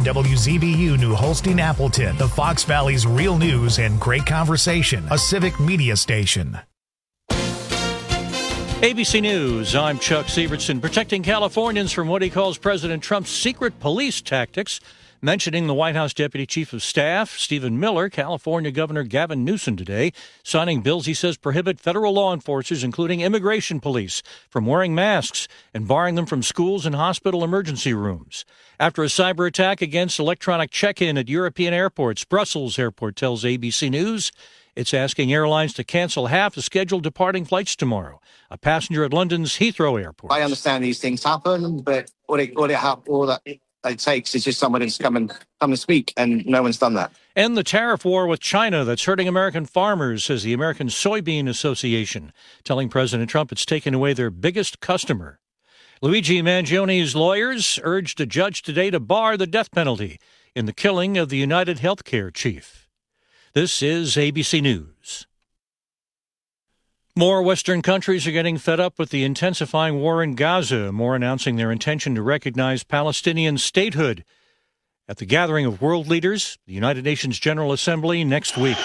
WZBU New Holstein Appleton, the Fox Valley's real news and great conversation, a civic media station. ABC News, I'm Chuck Severson. Protecting Californians from what he calls President Trump's secret police tactics. Mentioning the White House Deputy Chief of Staff, Stephen Miller, California Governor Gavin Newsom today, signing bills he says prohibit federal law enforcers, including immigration police, from wearing masks and barring them from schools and hospital emergency rooms. After a cyber attack against electronic check-in at European airports, Brussels Airport tells ABC News it's asking airlines to cancel half the scheduled departing flights tomorrow. A passenger at London's Heathrow Airport. I understand these things happen, but all that it takes is just someone to come and speak, and no one's done that. And the tariff war with China that's hurting American farmers, says the American Soybean Association, telling President Trump it's taken away their biggest customer. Luigi Mangioni's lawyers urged a judge today to bar the death penalty in the killing of the United Healthcare chief. This is ABC News. More Western countries are getting fed up with the intensifying war in Gaza, more announcing their intention to recognize Palestinian statehood at the gathering of world leaders, the United Nations General Assembly, next week.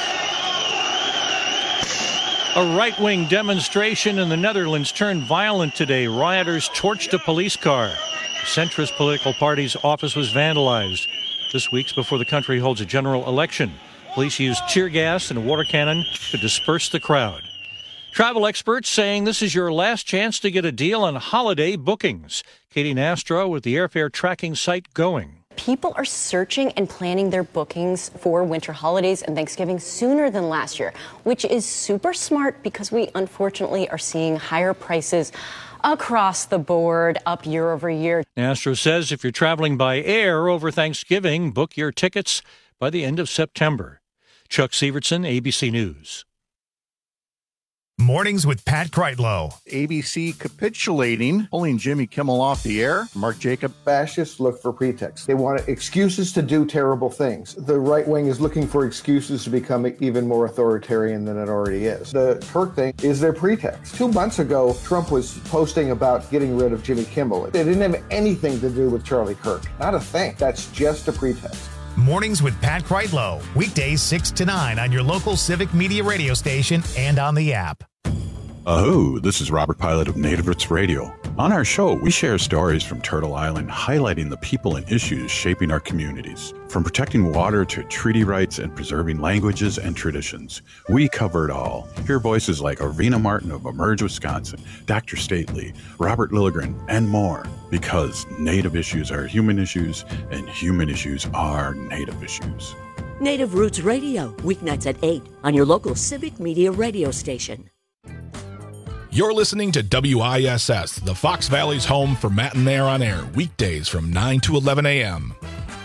A right-wing demonstration in the Netherlands turned violent today. Rioters torched a police car. The centrist political party's office was vandalized. This week's before the country holds a general election. Police used tear gas and a water cannon to disperse the crowd. Travel experts saying this is your last chance to get a deal on holiday bookings. Katie Nastro with the airfare tracking site Going. People are searching and planning their bookings for winter holidays and Thanksgiving sooner than last year, which is super smart because we unfortunately are seeing higher prices across the board, up year over year. Nastro says if you're traveling by air over Thanksgiving, book your tickets by the end of September. Chuck Severson, ABC News. Mornings with Pat Kreitlow. ABC capitulating, pulling Jimmy Kimmel off the air. Mark Jacob. Fascists look for pretexts. They want excuses to do terrible things. The right wing is looking for excuses to become even more authoritarian than it already is. The Kirk thing is their pretext. 2 months ago, Trump was posting about getting rid of Jimmy Kimmel. It didn't have anything to do with Charlie Kirk. Not a thing. That's just a pretext. Mornings with Pat Kreitlow. Weekdays 6 to 9 on your local civic media radio station and on the app. Oh, this is Robert Pilot of Native Roots Radio. On our show, we share stories from Turtle Island highlighting the people and issues shaping our communities. From protecting water to treaty rights and preserving languages and traditions, we cover it all. Hear voices like Arvina Martin of Emerge, Wisconsin, Dr. Stately, Robert Lilligren, and more. Because Native issues are human issues, and human issues are Native issues. Native Roots Radio, weeknights at 8 on your local civic media radio station. You're listening to WISS, the Fox Valley's home for Matt and Mayor on Air, weekdays from 9 to 11 a.m.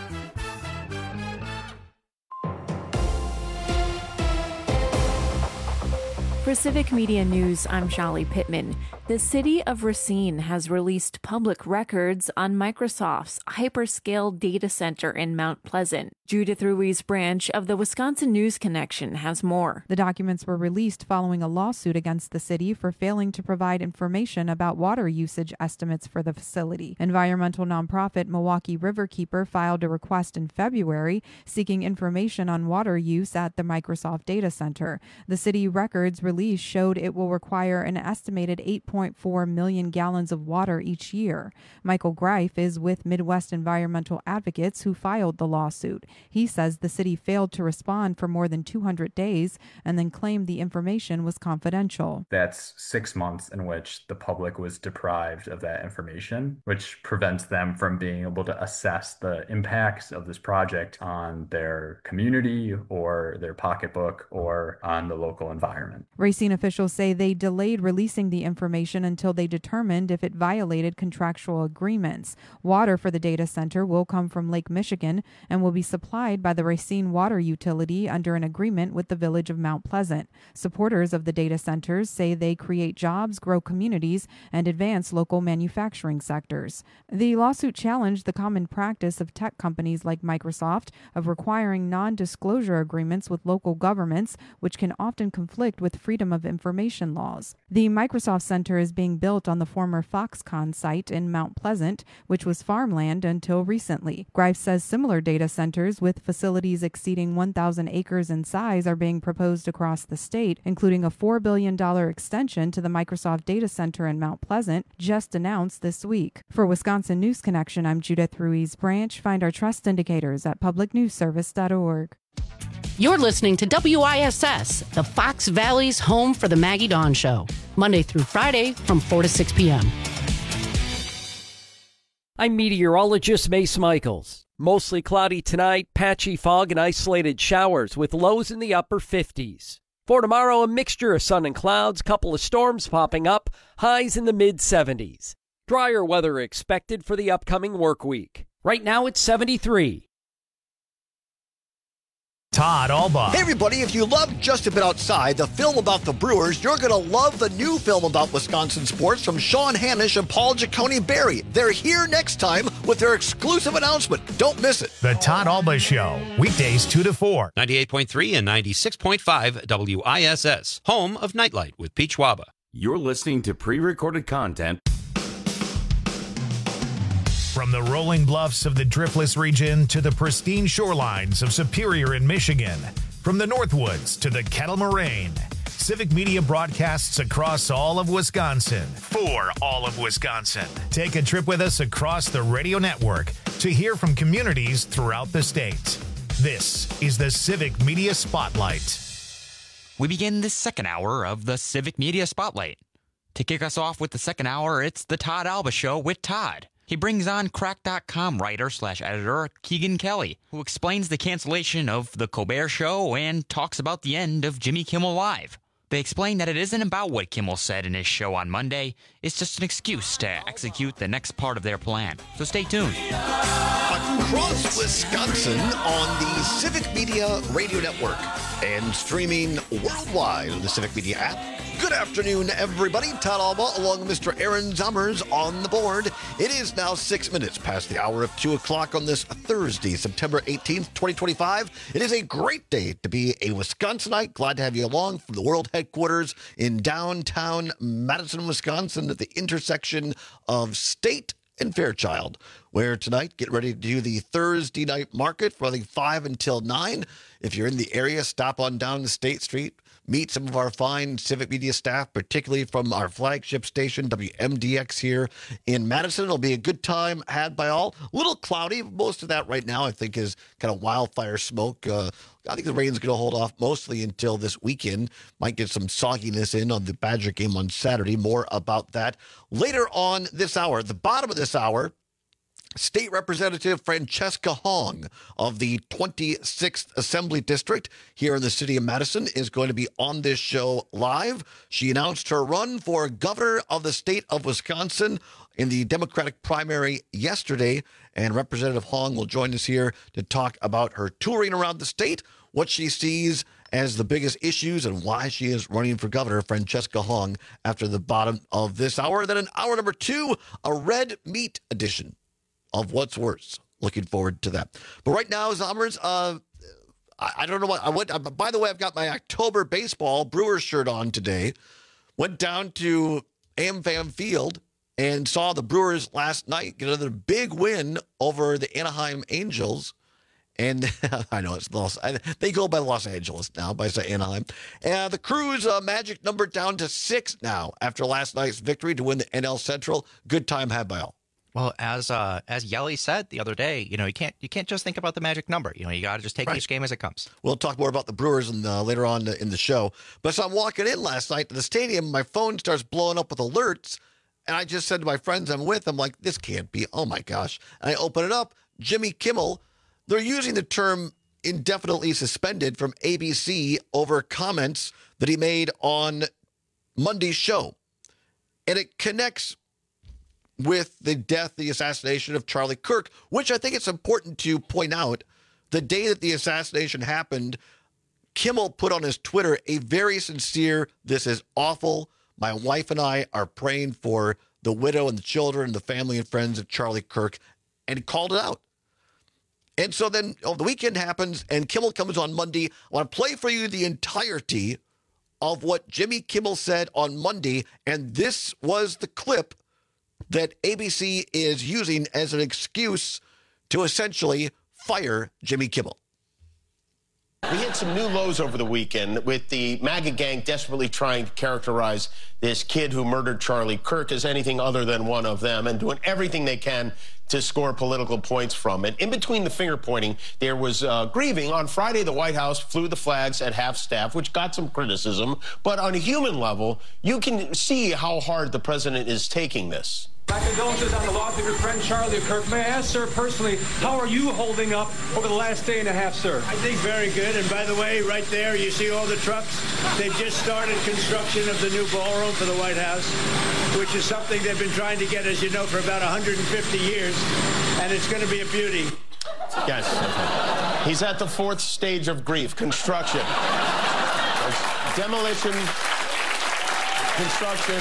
For Civic Media News, I'm Shali Pittman. The city of Racine has released public records on Microsoft's hyperscale data center in Mount Pleasant. Judith Ruiz Branch of the Wisconsin News Connection has more. The documents were released following a lawsuit against the city for failing to provide information about water usage estimates for the facility. Environmental nonprofit Milwaukee Riverkeeper filed a request in February seeking information on water use at the Microsoft data center. The city records release showed it will require an estimated 8.4 million gallons of water each year. Michael Greif is with Midwest Environmental Advocates who filed the lawsuit. He says the city failed to respond for more than 200 days and then claimed the information was confidential. That's 6 months in which the public was deprived of that information, which prevents them from being able to assess the impacts of this project on their community or their pocketbook or on the local environment. Racine officials say they delayed releasing the information until they determined if it violated contractual agreements. Water for the data center will come from Lake Michigan and will be supplied by the Racine Water Utility under an agreement with the village of Mount Pleasant. Supporters of the data centers say they create jobs, grow communities, and advance local manufacturing sectors. The lawsuit challenged the common practice of tech companies like Microsoft of requiring non-disclosure agreements with local governments, which can often conflict with freedom of information laws. The Microsoft Center center is being built on the former Foxconn site in Mount Pleasant, which was farmland until recently. Grives says similar data centers with facilities exceeding 1,000 acres in size are being proposed across the state, including a $4 billion extension to the Microsoft data center in Mount Pleasant, just announced this week. For Wisconsin News Connection, I'm Judith Ruiz Branch. Find our trust indicators at publicnewsservice.org. You're listening to WISS, the Fox Valley's home for the Maggie Dawn Show, Monday through Friday from 4 to 6 p.m. I'm meteorologist Mace Michaels. Mostly cloudy tonight, patchy fog and isolated showers with lows in the upper 50s. For tomorrow, a mixture of sun and clouds, couple of storms popping up, highs in the mid-70s. Drier weather expected for the upcoming work week. Right now it's 73. Todd Alba. Hey everybody, if you love Just a Bit Outside, the film about the Brewers, you're going to love the new film about Wisconsin sports from Sean Hanisch and Paul Giacone-Berry. They're here next time with their exclusive announcement. Don't miss it. The Todd Alba Show, weekdays 2 to 4. 98.3 and 96.5 WISS, home of Nightlight with Peach Waba. You're listening to pre-recorded content. From the rolling bluffs of the Driftless region to the pristine shorelines of Superior in Michigan, from the Northwoods to the Kettle Moraine, Civic Media broadcasts across all of Wisconsin for all of Wisconsin. Take a trip with us across the radio network to hear from communities throughout the state. This is the Civic Media Spotlight. We begin the second hour of the Civic Media Spotlight. To kick us off with the second hour, it's the Todd Alba Show with Todd. He brings on Crack.com writer/editor Keegan Kelly, who explains the cancellation of The Colbert Show and talks about the end of Jimmy Kimmel Live. They explain that it isn't about what Kimmel said in his show on Monday. It's just an excuse to execute the next part of their plan. So stay tuned. Across Wisconsin on the Civic Media Radio Network and streaming worldwide on the Civic Media app. Good afternoon, everybody. Todd Alba along with Mr. Aaron Zummers on the board. It is now 6 minutes past the hour of 2 o'clock on this Thursday, September 18th, 2025. It is a great day to be a Wisconsinite. Glad to have you along from the world headquarters in downtown Madison, Wisconsin at the intersection of State and Fairchild, where tonight, get ready to do the Thursday night market from 5 until 9. If you're in the area, stop on down to State Street. Meet some of our fine Civic Media staff, particularly from our flagship station, WMDX here in Madison. It'll be a good time had by all. A little cloudy. Most of that right now, I think, is kind of wildfire smoke. I think the rain's going to hold off mostly until this weekend. Might get some sogginess in on the Badger game on Saturday. More about that later on this hour. At the bottom of this hour, State Representative Francesca Hong of the 26th Assembly District here in the city of Madison is going to be on this show live. She announced her run for governor of the state of Wisconsin in the Democratic primary yesterday, and Representative Hong will join us here to talk about her touring around the state, what she sees as the biggest issues, and why she is running for governor. Francesca Hong after the bottom of this hour. Then in hour number 2, a red meat edition of What's Worse. Looking forward to that. But right now, Zommers, I don't know what. By the way, I've got my October baseball Brewers shirt on today. Went down to AmFam Field and saw the Brewers last night get another big win over the Anaheim Angels. And I know it's they go by Los Angeles now, by Anaheim. And the Crews magic number down to 6 now after last night's victory to win the NL Central. Good time had by all. Well, as Yelly said the other day, you can't just think about the magic number. You got to just take each game as it comes. We'll talk more about the Brewers later on in the show. But so I'm walking in last night to the stadium, my phone starts blowing up with alerts, and I just said to my friends I'm with, I'm like, this can't be. Oh my gosh! And I open it up. Jimmy Kimmel. They're using the term indefinitely suspended from ABC over comments that he made on Monday's show, and it connects with the assassination of Charlie Kirk, which I think it's important to point out. The day that the assassination happened, Kimmel put on his Twitter a very sincere, "This is awful. My wife and I are praying for the widow and the children and the family and friends of Charlie Kirk," and called it out. And so then the weekend happens, and Kimmel comes on Monday. I want to play for you the entirety of what Jimmy Kimmel said on Monday, and this was the clip that ABC is using as an excuse to essentially fire Jimmy Kimmel. We hit some new lows over the weekend with the MAGA gang desperately trying to characterize this kid who murdered Charlie Kirk as anything other than one of them and doing everything they can to score political points from it. In between the finger pointing, there was grieving. On Friday, the White House flew the flags at half-staff, which got some criticism. But on a human level, you can see how hard the president is taking this. My condolences on the loss of your friend Charlie Kirk. May I ask, sir, personally, how are you holding up over the last day and a half, sir? I think very good. And by the way, right there, you see all the trucks? They've just started construction of the new ballroom for the White House, which is something they've been trying to get, as you know, for about 150 years. And it's going to be a beauty. Yes. He's at the fourth stage of grief, construction. Demolition, construction.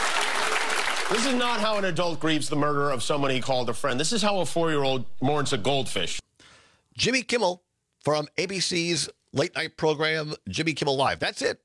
This is not how an adult grieves the murder of someone he called a friend. This is how a 4-year-old mourns a goldfish. Jimmy Kimmel from ABC's late night program, Jimmy Kimmel Live. That's it.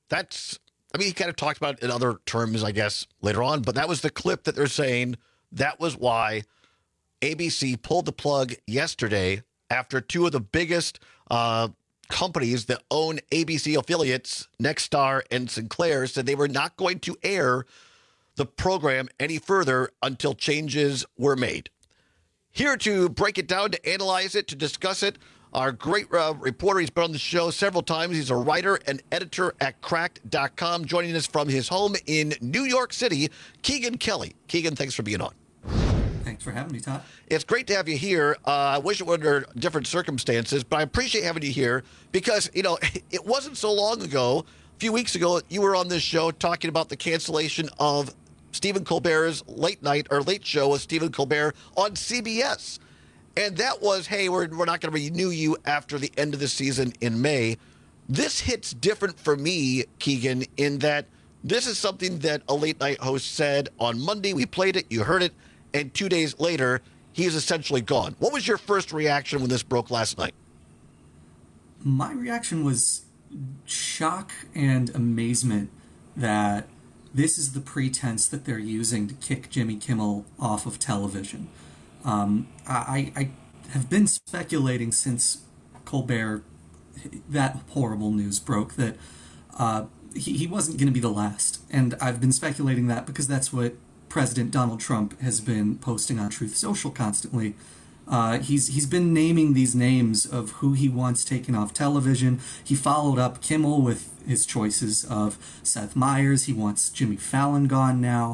He kind of talked about it in other terms, I guess, later on, but that was the clip that they're saying that was why ABC pulled the plug yesterday after two of the biggest companies that own ABC affiliates, Nexstar and Sinclair, said they were not going to air the program any further until changes were made. Here to break it down, to analyze it, to discuss it, our great reporter. He's been on the show several times. He's a writer and editor at Cracked.com, joining us from his home in New York City, Keegan Kelly. Keegan, thanks for being on. Thanks for having me, Todd. It's great to have you here. I wish it were under different circumstances, but I appreciate having you here because, it wasn't so long ago, a few weeks ago, you were on this show talking about the cancellation of Stephen Colbert's late show with Stephen Colbert on CBS. And that was, hey, we're not going to renew you after the end of the season in May. This hits different for me, Keegan, in that this is something that a late night host said on Monday. We played it, you heard it, and 2 days later, he is essentially gone. What was your first reaction when this broke last night? My reaction was shock and amazement that this is the pretense that they're using to kick Jimmy Kimmel off of television. I have been speculating since Colbert, that horrible news broke, that he wasn't going to be the last. And I've been speculating that because that's what President Donald Trump has been posting on Truth Social constantly. He's been naming these names of who he wants taken off television. He followed up Kimmel with his choices of Seth Meyers. He wants Jimmy Fallon gone now.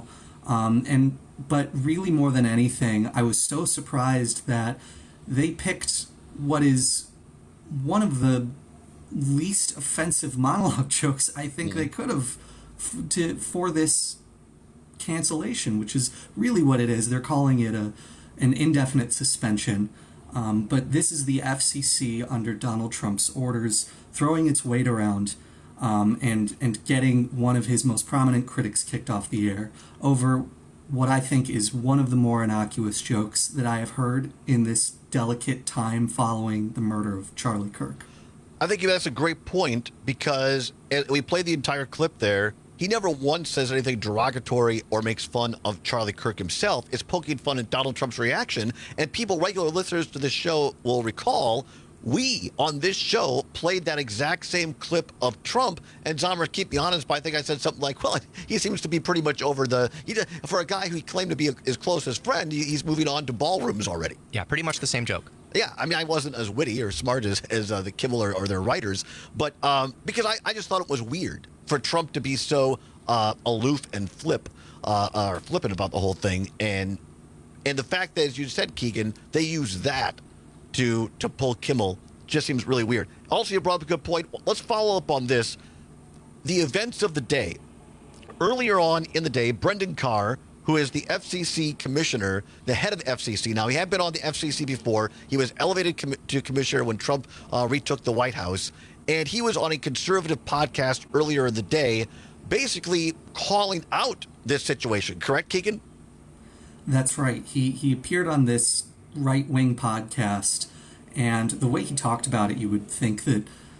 But really more than anything, I was so surprised that they picked what is one of the least offensive monologue jokes I think they could have for this cancellation, which is really what it is. They're calling it an indefinite suspension. But this is the FCC under Donald Trump's orders throwing its weight around and getting one of his most prominent critics kicked off the air over what I think is one of the more innocuous jokes that I have heard in this delicate time following the murder of Charlie Kirk. I think that's a great point because we played the entire clip there. He never once says anything derogatory or makes fun of Charlie Kirk himself. It's poking fun at Donald Trump's reaction. And people, regular listeners to this show, will recall we, on this show, played that exact same clip of Trump. And Zomer, keep me honest, but I think I said something like, well, he seems to be pretty much over for a guy who he claimed to be his closest friend, he's moving on to ballrooms already. Yeah, pretty much the same joke. Yeah, I mean, I wasn't as witty or smart as the Kimmel or their writers, but because I just thought it was weird for Trump to be so aloof and flippant about the whole thing. And the fact that, as you said, Keegan, they use that to pull Kimmel just seems really weird. Also, you brought up a good point. Let's follow up on this. The events of the day. Earlier on in the day, Brendan Carr, who is the FCC commissioner, the head of the FCC. Now, he had been on the FCC before. He was elevated to commissioner when Trump retook the White House. And he was on a conservative podcast earlier in the day, basically calling out this situation. Correct, Keegan? That's right. He appeared on this right-wing podcast, and the way he talked about it, you would think that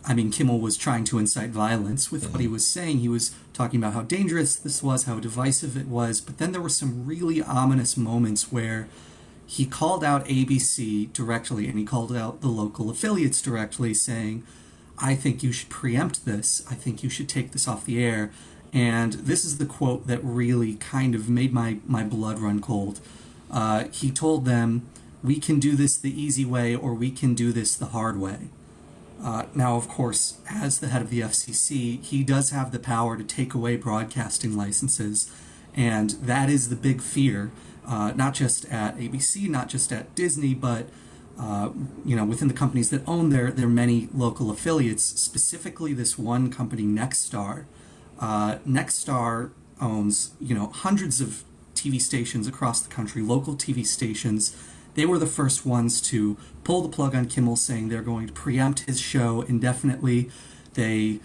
I mean, Kimmel was trying to incite violence with what he was saying. He was talking about how dangerous this was, how divisive it was. But then there were some really ominous moments where he called out ABC directly, and he called out the local affiliates directly, saying, I think you should preempt this. I think you should take this off the air. And this is the quote that really kind of made my blood run cold. He told them, we can do this the easy way, or we can do this the hard way. Now, of course, as the head of the FCC, he does have the power to take away broadcasting licenses. And that is the big fear, not just at ABC, not just at Disney, but within the companies that own their many local affiliates, specifically this one company, Nexstar. Nexstar owns, hundreds of TV stations across the country, local TV stations. They were the first ones to pull the plug on Kimmel, saying they're going to preempt his show indefinitely. They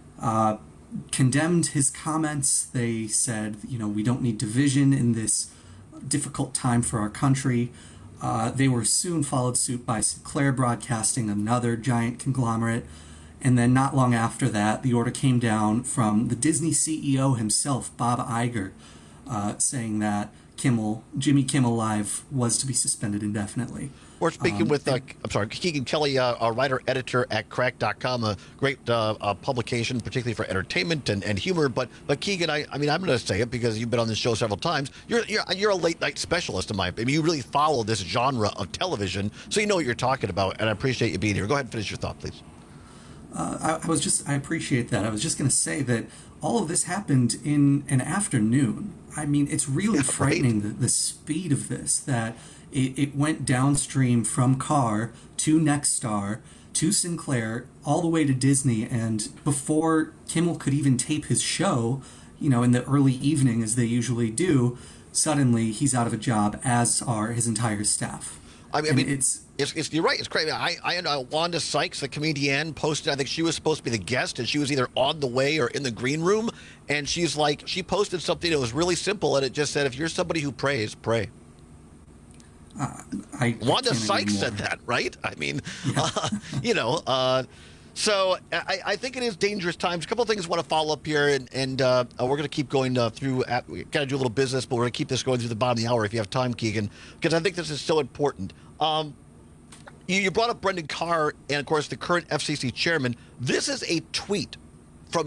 condemned his comments. They said, we don't need division in this difficult time for our country. They were soon followed suit by Sinclair Broadcasting, another giant conglomerate. And then not long after that, the order came down from the Disney CEO himself, Bob Iger, saying that Jimmy Kimmel Live was to be suspended indefinitely. We're speaking with, Keegan Kelly, a writer-editor at Cracked.com, a great publication, particularly for entertainment and humor. But Keegan, I'm going to say it because you've been on this show several times. You're a late-night specialist, in my opinion. You really follow this genre of television, so you know what you're talking about, and I appreciate you being here. Go ahead and finish your thought, please. I appreciate that. I was just going to say that all of this happened in an afternoon. I mean, it's really frightening, the speed of this, that it went downstream from Carr to Nexstar to Sinclair all the way to Disney, and before Kimmel could even tape his show, in the early evening as they usually do, suddenly he's out of a job, as are his entire staff. I mean, you're right. It's crazy. I know Wanda Sykes, the comedian, posted. I think she was supposed to be the guest, and she was either on the way or in the green room. And she posted something that was really simple, and it just said, "If you're somebody who prays, pray." Wanda Sykes said that, right? I mean, yeah. So I think it is dangerous times. A couple of things I want to follow up here, and we're going to keep going through. We got to do a little business, but we're going to keep this going through the bottom of the hour if you have time, Keegan, because I think this is so important. You brought up Brendan Carr and, of course, the current FCC chairman. This is a tweet from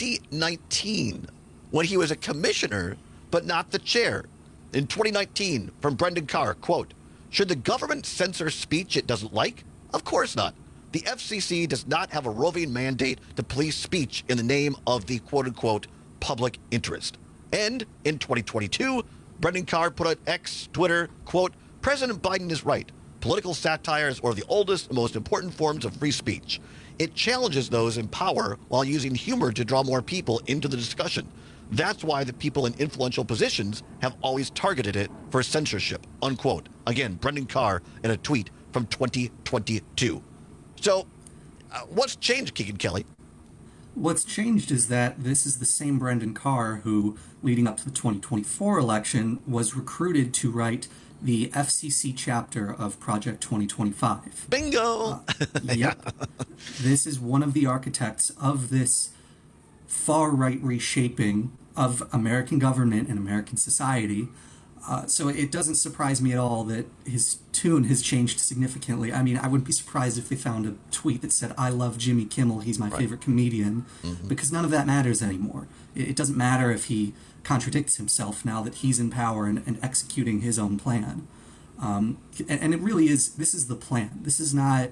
2019 when he was a commissioner, but not the chair. In 2019, from Brendan Carr, quote, "Should the government censor speech it doesn't like? Of course not. The FCC does not have a roving mandate to police speech in the name of the quote-unquote public interest." And in 2022, Brendan Carr put on X, Twitter, quote, "President Biden is right. Political satire is one of the oldest and most important forms of free speech. It challenges those in power while using humor to draw more people into the discussion. That's why the people in influential positions have always targeted it for censorship," unquote. Again, Brendan Carr in a tweet from 2022. So what's changed, Keegan Kelly? What's changed is that this is the same Brendan Carr who, leading up to the 2024 election, was recruited to write the FCC chapter of Project 2025. Bingo! Yep. This is one of the architects of this far-right reshaping of American government and American society. So it doesn't surprise me at all that his tune has changed significantly. I mean, I wouldn't be surprised if they found a tweet that said, "I love Jimmy Kimmel, he's my favorite comedian," because none of that matters anymore. It doesn't matter if he contradicts himself now that he's in power and executing his own plan. And it really is, this is the plan. This is not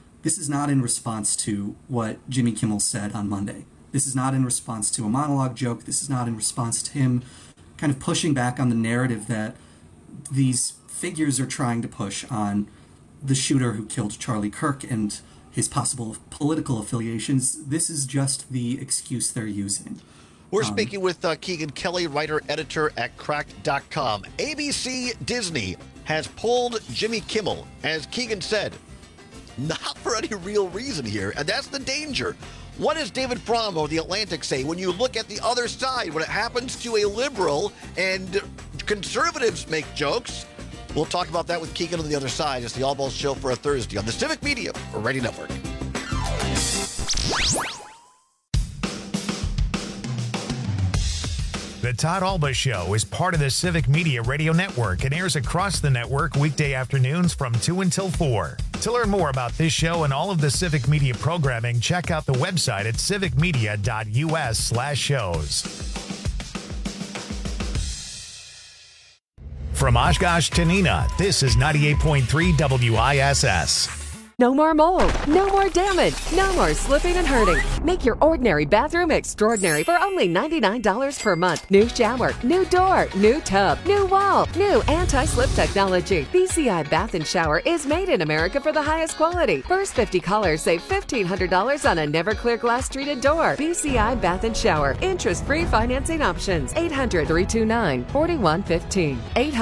in response to what Jimmy Kimmel said on Monday. This is not in response to a monologue joke. This is not in response to him kind of pushing back on the narrative that these figures are trying to push on the shooter who killed Charlie Kirk and his possible political affiliations. This is just the excuse they're using. We're speaking with Keegan Kelly, writer-editor at Cracked.com. ABC Disney has pulled Jimmy Kimmel, as Keegan said, not for any real reason here, and that's the danger. What does David Fromm or The Atlantic say when you look at the other side, when it happens to a liberal and conservatives make jokes? We'll talk about that with Keegan on the other side. It's the All Balls Show for a Thursday on the Civic Media Radio Network. The Todd Alba Show is part of the Civic Media Radio Network and airs across the network weekday afternoons from 2 until 4. To learn more about this show and all of the Civic Media programming, check out the website at civicmedia.us/shows. From Oshkosh to Neenah, this is 98.3 WISS. No more mold, no more damage, no more slipping and hurting. Make your ordinary bathroom extraordinary for only $99 per month. New shower, new door, new tub, new wall, new anti-slip technology. BCI Bath and Shower is made in America for the highest quality. First 50 callers save $1,500 on a never clear glass treated door. BCI Bath and Shower. Interest-free financing options. 800-329-4115.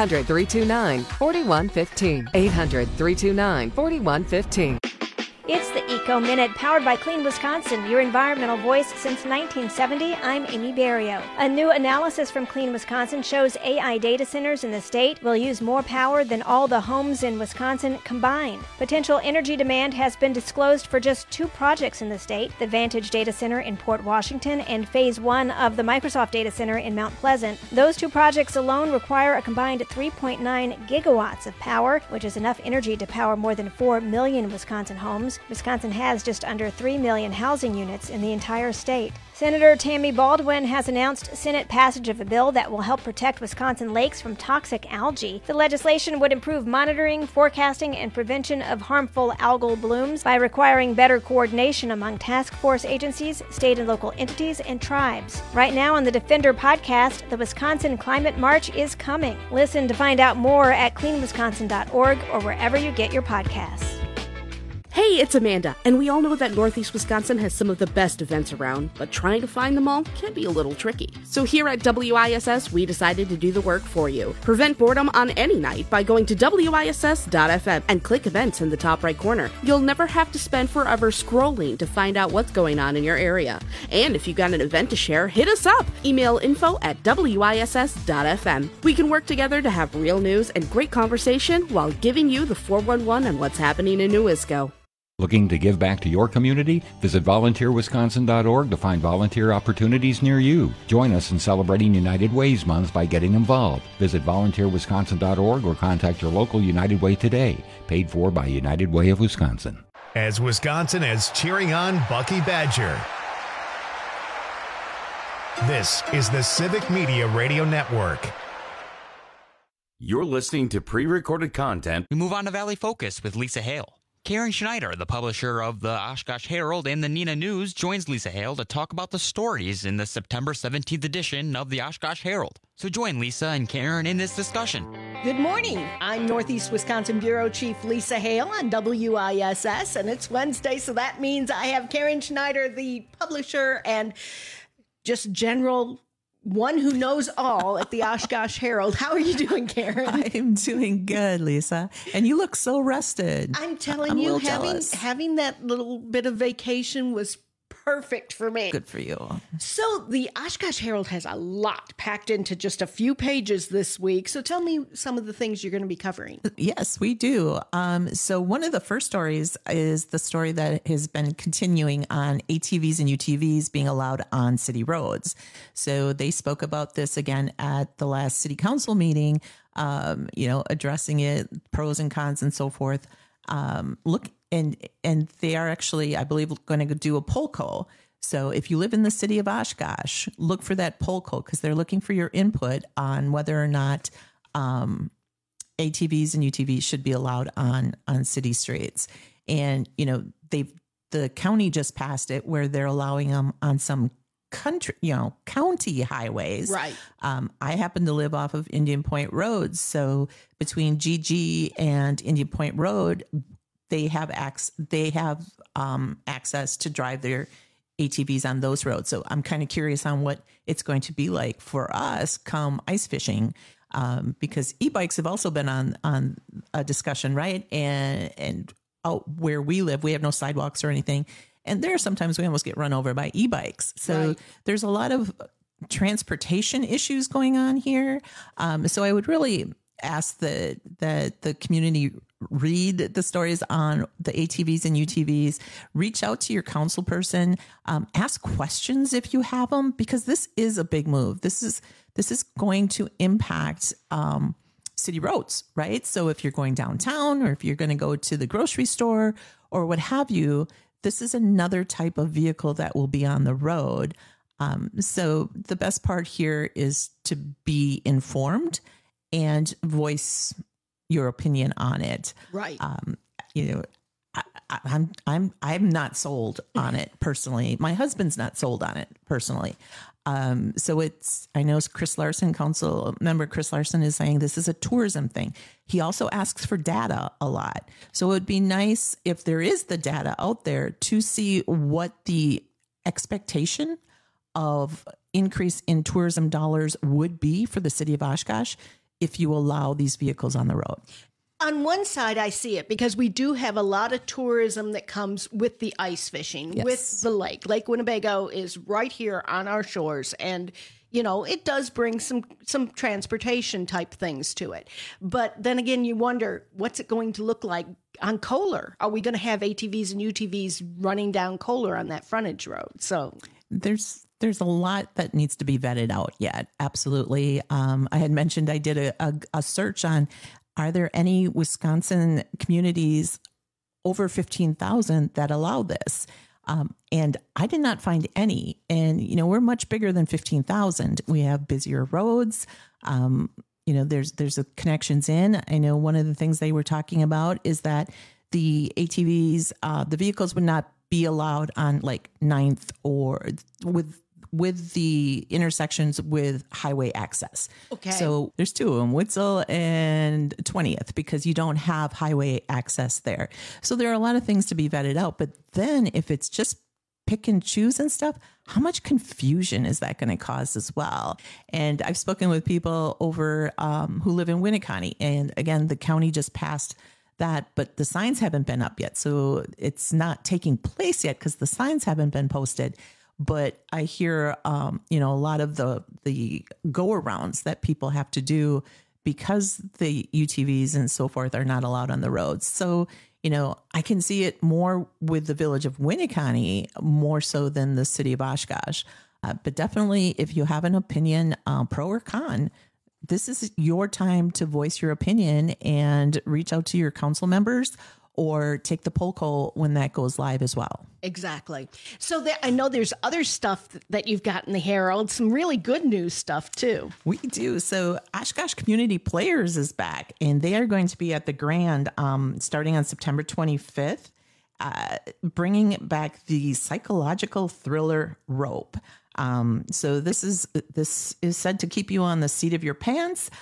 800-329-4115. 800-329-4115. It's the Eco Minute, powered by Clean Wisconsin, your environmental voice since 1970. I'm Amy Barrio. A new analysis from Clean Wisconsin shows AI data centers in the state will use more power than all the homes in Wisconsin combined. Potential energy demand has been disclosed for just 2 projects in the state, the Vantage Data Center in Port Washington and Phase 1 of the Microsoft Data Center in Mount Pleasant. Those 2 projects alone require a combined 3.9 gigawatts of power, which is enough energy to power more than 4 million Wisconsin homes. Wisconsin has just under 3 million housing units in the entire state. Senator Tammy Baldwin has announced Senate passage of a bill that will help protect Wisconsin lakes from toxic algae. The legislation would improve monitoring, forecasting, and prevention of harmful algal blooms by requiring better coordination among task force agencies, state and local entities, and tribes. Right now on the Defender podcast, the Wisconsin Climate March is coming. Listen to find out more at cleanwisconsin.org or wherever you get your podcasts. Hey, it's Amanda, and we all know that Northeast Wisconsin has some of the best events around, but trying to find them all can be a little tricky. So here at WISS, we decided to do the work for you. Prevent boredom on any night by going to WISS.FM and click events in the top right corner. You'll never have to spend forever scrolling to find out what's going on in your area. And if you've got an event to share, hit us up. Email info@WISS.FM. We can work together to have real news and great conversation while giving you the 411 on what's happening in Newisco. Looking to give back to your community? Visit volunteerwisconsin.org to find volunteer opportunities near you. Join us in celebrating United Way's Month by getting involved. Visit volunteerwisconsin.org or contact your local United Way today. Paid for by United Way of Wisconsin. As Wisconsin is cheering on Bucky Badger. This is the Civic Media Radio Network. You're listening to pre-recorded content. We move on to Valley Focus with Lisa Hale. Karen Schneider, the publisher of the Oshkosh Herald and the Neenah News, joins Lisa Hale to talk about the stories in the September 17th edition of the Oshkosh Herald. So join Lisa and Karen in this discussion. Good morning. I'm Northeast Wisconsin Bureau Chief Lisa Hale on WISS, and it's Wednesday, so that means I have Karen Schneider, the publisher and just general one who knows all at the Oshkosh Herald. How are you doing, Karen? I'm doing good, Lisa. And you look so rested. I'm telling you, having that little bit of vacation was perfect for me. Good for you. So the Oshkosh Herald has a lot packed into just a few pages this week. So tell me some of the things you're going to be covering. Yes, we do. So one of the first stories is the story that has been continuing on ATVs and UTVs being allowed on city roads. So they spoke about this again at the last city council meeting, addressing it, pros and cons and so forth. And they are actually, I believe, going to do a poll call. So if you live in the city of Oshkosh, look for that poll call because they're looking for your input on whether or not ATVs and UTVs should be allowed on city streets. And, the county just passed it where they're allowing them on some county highways. Right. I happen to live off of Indian Point Road. So between GG and Indian Point Road, they have access to drive their ATVs on those roads. So I'm kind of curious on what it's going to be like for us come ice fishing, because e-bikes have also been on a discussion, right? And out where we live, we have no sidewalks or anything. And there are sometimes we almost get run over by e-bikes. So There's a lot of transportation issues going on here. So I would really ask that the community read the stories on the ATVs and UTVs, reach out to your council person, ask questions if you have them, because this is a big move. This is going to impact city roads, right? So if you're going downtown or if you're going to go to the grocery store or what have you, this is another type of vehicle that will be on the road. So the best part here is to be informed and voice your opinion on it. Right. I'm not sold on it personally. My husband's not sold on it personally. So I know Chris Larson, council member Chris Larson, is saying this is a tourism thing. He also asks for data a lot. So it would be nice if there is the data out there to see what the expectation of increase in tourism dollars would be for the city of Oshkosh if you allow these vehicles on the road. On one side, I see it because we do have a lot of tourism that comes with the ice fishing, Yes. with the lake. Lake Winnebago is right here on our shores, and it does bring some transportation type things to it. But then again, you wonder, what's it going to look like on Kohler? Are we going to have ATVs and UTVs running down Kohler on that frontage road? So there's a lot that needs to be vetted out yet. Absolutely. I had mentioned I did a search on, are there any Wisconsin communities over 15,000 that allow this? And I did not find any. And, we're much bigger than 15,000. We have busier roads. There's a connections in. I know one of the things they were talking about is that the ATVs, the vehicles would not be allowed on like 9th or with the intersections with highway access. Okay. So there's two of them, Witzel and 20th, because you don't have highway access there. So there are a lot of things to be vetted out. But then if it's just pick and choose and stuff, how much confusion is that going to cause as well? And I've spoken with people over who live in Winneconne. And again, the county just passed that, but the signs haven't been up yet. So it's not taking place yet because the signs haven't been posted. But I hear, a lot of the go-arounds that people have to do because the UTVs and so forth are not allowed on the roads. So, I can see it more with the village of Winneconne, more so than the city of Oshkosh. But definitely, if you have an opinion, pro or con, this is your time to voice your opinion and reach out to your council members or take the poll call when that goes live as well. Exactly. So I know there's other stuff that you've got in the Herald, some really good news stuff too. We do. So Oshkosh Community Players is back, and they are going to be at the Grand starting on September 25th, bringing back the psychological thriller Rope. So this is said to keep you on the seat of your pants.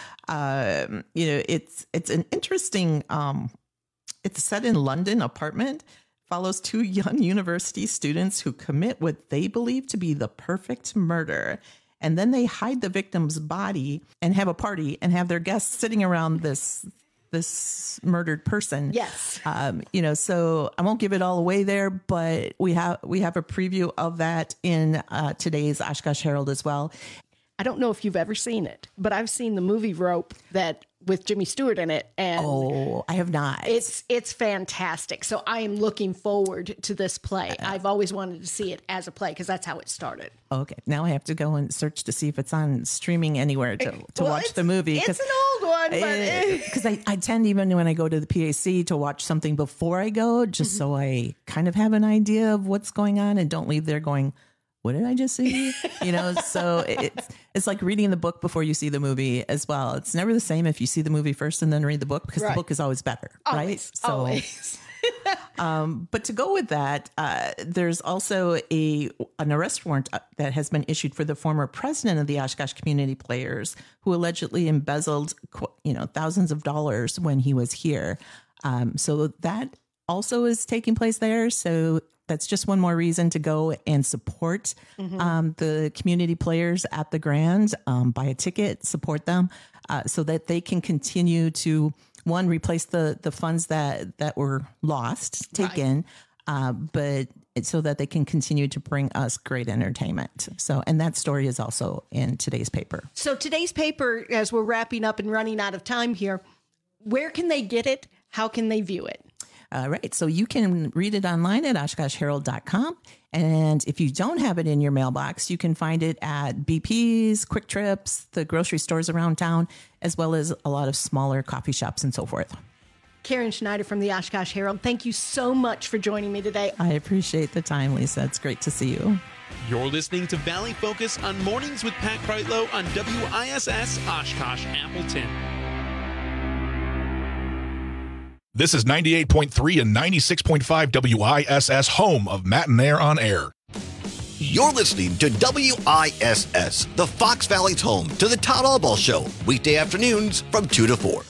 It's an interesting. It's set in London apartment, follows two young university students who commit what they believe to be the perfect murder. And then they hide the victim's body and have a party and have their guests sitting around this murdered person. Yes. So I won't give it all away there, but we have a preview of that in today's Oshkosh Herald as well. I don't know if you've ever seen it, but I've seen the movie Rope with Jimmy Stewart in it. And I have not. It's fantastic. So I am looking forward to this play. I've always wanted to see it as a play because that's how it started. Okay. Now I have to go and search to see if it's on streaming anywhere to watch the movie. It's an old one. Because I tend, even when I go to the PAC, to watch something before I go, just so I kind of have an idea of what's going on and don't leave there going, what did I just see? So it's like reading the book before you see the movie as well. It's never the same if you see the movie first and then read the book, because the book is always better, right? So, always. But to go with that, there's also an arrest warrant that has been issued for the former president of the Oshkosh Community Players, who allegedly embezzled, thousands of dollars when he was here. So that also is taking place there. So that's just one more reason to go and support the community players at the Grand. Buy a ticket, support them, so that they can continue to, one, replace the funds that were lost, taken, but it's so that they can continue to bring us great entertainment. So, and that story is also in today's paper. So today's paper, as we're wrapping up and running out of time here, where can they get it? How can they view it? Right. So you can read it online at OshkoshHerald.com. And if you don't have it in your mailbox, you can find it at BP's, Quick Trips, the grocery stores around town, as well as a lot of smaller coffee shops and so forth. Karen Schneider from the Oshkosh Herald, thank you so much for joining me today. I appreciate the time, Lisa. It's great to see you. You're listening to Valley Focus on Mornings with Pat Kreitlow on WISS Oshkosh Appleton. This is 98.3 and 96.5 WISS, home of Matt and Air on Air. You're listening to WISS, the Fox Valley's home to the Todd Albaugh Show, weekday afternoons from 2 to 4.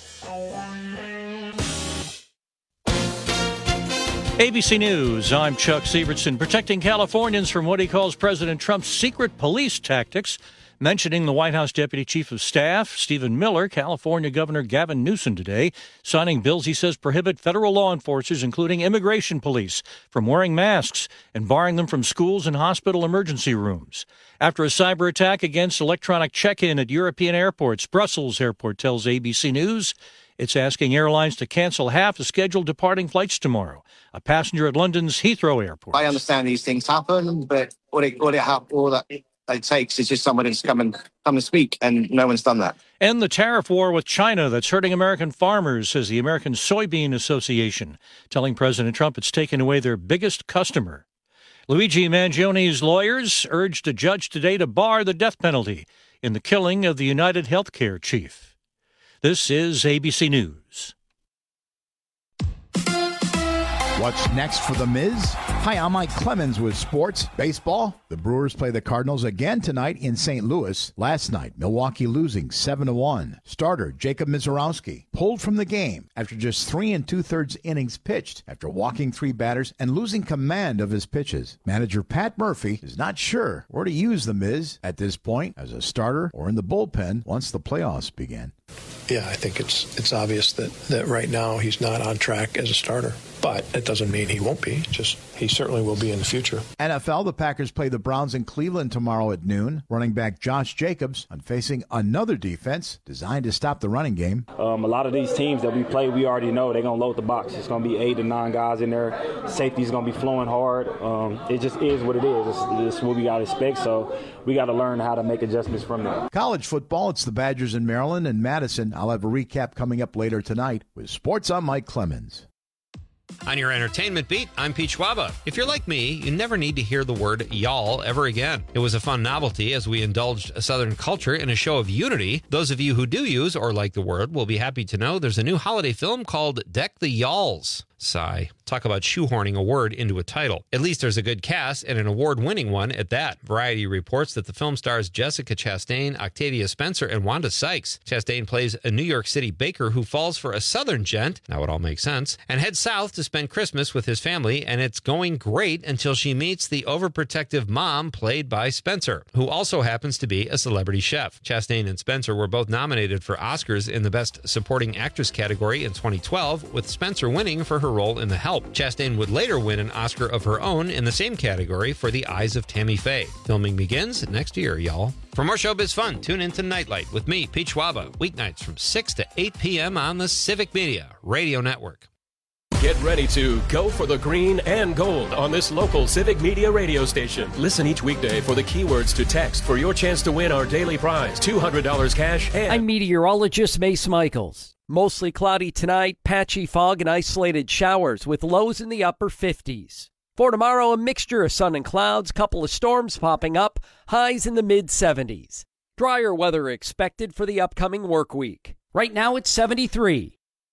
ABC News, I'm Chuck Sievertson. Protecting Californians from what he calls President Trump's secret police tactics, mentioning the White House Deputy Chief of Staff, Stephen Miller, California Governor Gavin Newsom today, signing bills he says prohibit federal law enforcers, including immigration police, from wearing masks and barring them from schools and hospital emergency rooms. After a cyber attack against electronic check-in at European airports, Brussels Airport tells ABC News it's asking airlines to cancel half the scheduled departing flights tomorrow. A passenger at London's Heathrow Airport. I understand these things happen, but all that it takes is just someone who's come to speak, and no one's done that. And the tariff war with China that's hurting American farmers, says the American Soybean Association, telling President Trump it's taken away their biggest customer. Luigi Mangioni's lawyers urged a judge today to bar the death penalty in the killing of the United Healthcare chief. This is ABC News. What's next for The Miz? Hi, I'm Mike Clemens with sports. Baseball. The Brewers play the Cardinals again tonight in St. Louis. Last night, Milwaukee losing 7-1. Starter Jacob Mizorowski pulled from the game after just 3 2/3 innings pitched after walking 3 batters and losing command of his pitches. Manager Pat Murphy is not sure where to use The Miz at this point, as a starter or in the bullpen once the playoffs begin. Yeah, I think it's obvious that right now he's not on track as a starter. But it doesn't mean he won't be. Just he certainly will be in the future. NFL, the Packers play the Browns in Cleveland tomorrow at noon. Running back Josh Jacobs on facing another defense designed to stop the running game. A lot of these teams that we play, we already know they're going to load the box. It's going to be 8 to 9 guys in there. Safety's going to be flowing hard. It just is what it is. It's what we got to expect. So we got to learn how to make adjustments from that. College football, it's the Badgers in Maryland and Madison. I'll have a recap coming up later tonight. With sports, I'm Mike Clemens. On your entertainment beat, I'm Pete Schwaba. If you're like me, you never need to hear the word y'all ever again. It was a fun novelty as we indulged a Southern culture in a show of unity. Those of you who do use or like the word will be happy to know there's a new holiday film called Deck the Y'alls. Sigh. Talk about shoehorning a word into a title. At least there's a good cast and an award-winning one at that. Variety reports that the film stars Jessica Chastain, Octavia Spencer, and Wanda Sykes. Chastain plays a New York City baker who falls for a Southern gent, now it all makes sense, and heads south to spend Christmas with his family, and it's going great until she meets the overprotective mom played by Spencer, who also happens to be a celebrity chef. Chastain and Spencer were both nominated for Oscars in the Best Supporting Actress category in 2012, with Spencer winning for her role in The Help. Chastain would later win an Oscar of her own in the same category for The Eyes of Tammy Faye. Filming begins next year, y'all. For more showbiz fun, tune in to Nightlight with me, Pete Schwaba, weeknights from 6 to 8 p.m. on the Civic Media Radio Network. Get ready to go for the green and gold on this local Civic Media radio station. Listen each weekday for the keywords to text for your chance to win our daily prize, $200 cash. And I'm meteorologist Mace Michaels. Mostly cloudy tonight, patchy fog and isolated showers with lows in the upper 50s. For tomorrow, a mixture of sun and clouds, couple of storms popping up, highs in the mid-70s. Drier weather expected for the upcoming work week. Right now it's 73.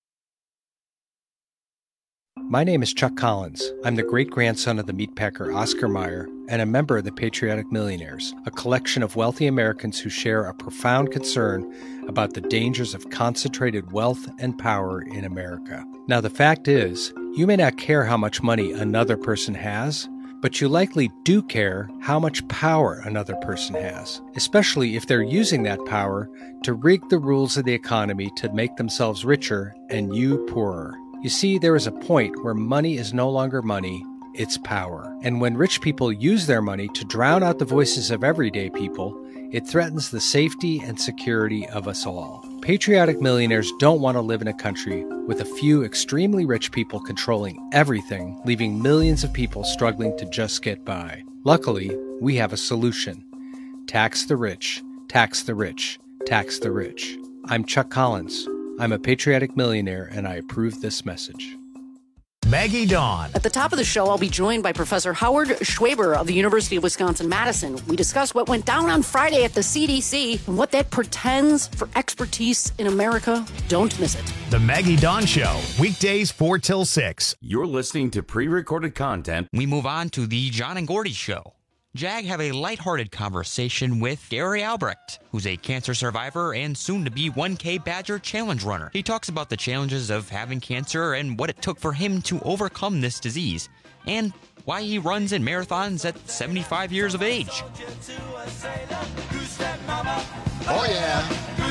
My name is Chuck Collins. I'm the great-grandson of the meatpacker Oscar Mayer and a member of the Patriotic Millionaires, a collection of wealthy Americans who share a profound concern about the dangers of concentrated wealth and power in America. Now, the fact is, you may not care how much money another person has, but you likely do care how much power another person has, especially if they're using that power to rig the rules of the economy to make themselves richer and you poorer. You see, there is a point where money is no longer money, its power. And when rich people use their money to drown out the voices of everyday people, it threatens the safety and security of us all. Patriotic millionaires don't want to live in a country with a few extremely rich people controlling everything, leaving millions of people struggling to just get by. Luckily, we have a solution. Tax the rich, tax the rich, tax the rich. I'm Chuck Collins. I'm a patriotic millionaire, and I approve this message. Maggie Dawn. At the top of the show, I'll be joined by Professor Howard Schwaber of the University of Wisconsin-Madison. We discuss what went down on Friday at the CDC and what that portends for expertise in America. Don't miss it. The Maggie Dawn Show, weekdays 4 till 6. You're listening to pre-recorded content. We move on to the John and Gordy Show. Jag have a lighthearted conversation with Gary Albrecht, who's a cancer survivor and soon-to-be 1K Badger Challenge runner. He talks about the challenges of having cancer and what it took for him to overcome this disease, and why he runs in marathons at 75 years of age. Oh, yeah.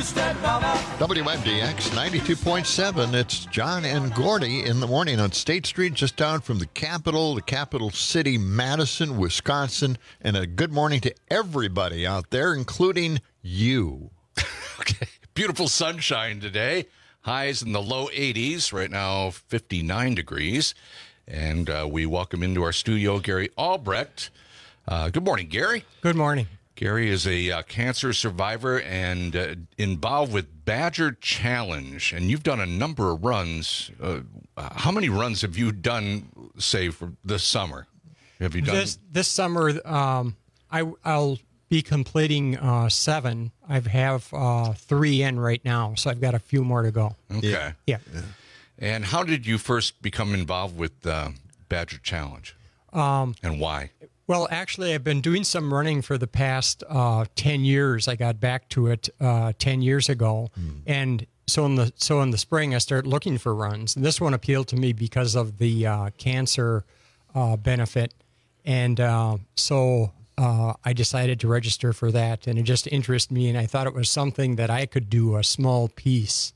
WMDX 92.7. It's John and Gordy in the morning on State Street, just down from the capital city, Madison, Wisconsin. And a good morning to everybody out there, including you. Okay. Beautiful sunshine today. Highs in the low 80s. Right now, 59 degrees. And we welcome into our studio Gary Albrecht. Good morning, Gary. Good morning. Gary is a cancer survivor and involved with Badger Challenge, and you've done a number of runs. How many runs have you done, say, for this summer? Have you done this summer? I'll be completing 7. I have 3 in right now, so I've got a few more to go. Okay. Yeah. And how did you first become involved with Badger Challenge, and why? Well, actually, I've been doing some running for the past 10 years. I got back to it 10 years ago, and so in the spring, I started looking for runs. And this one appealed to me because of the cancer benefit, and so I decided to register for that, and it just interested me, and I thought it was something that I could do a small piece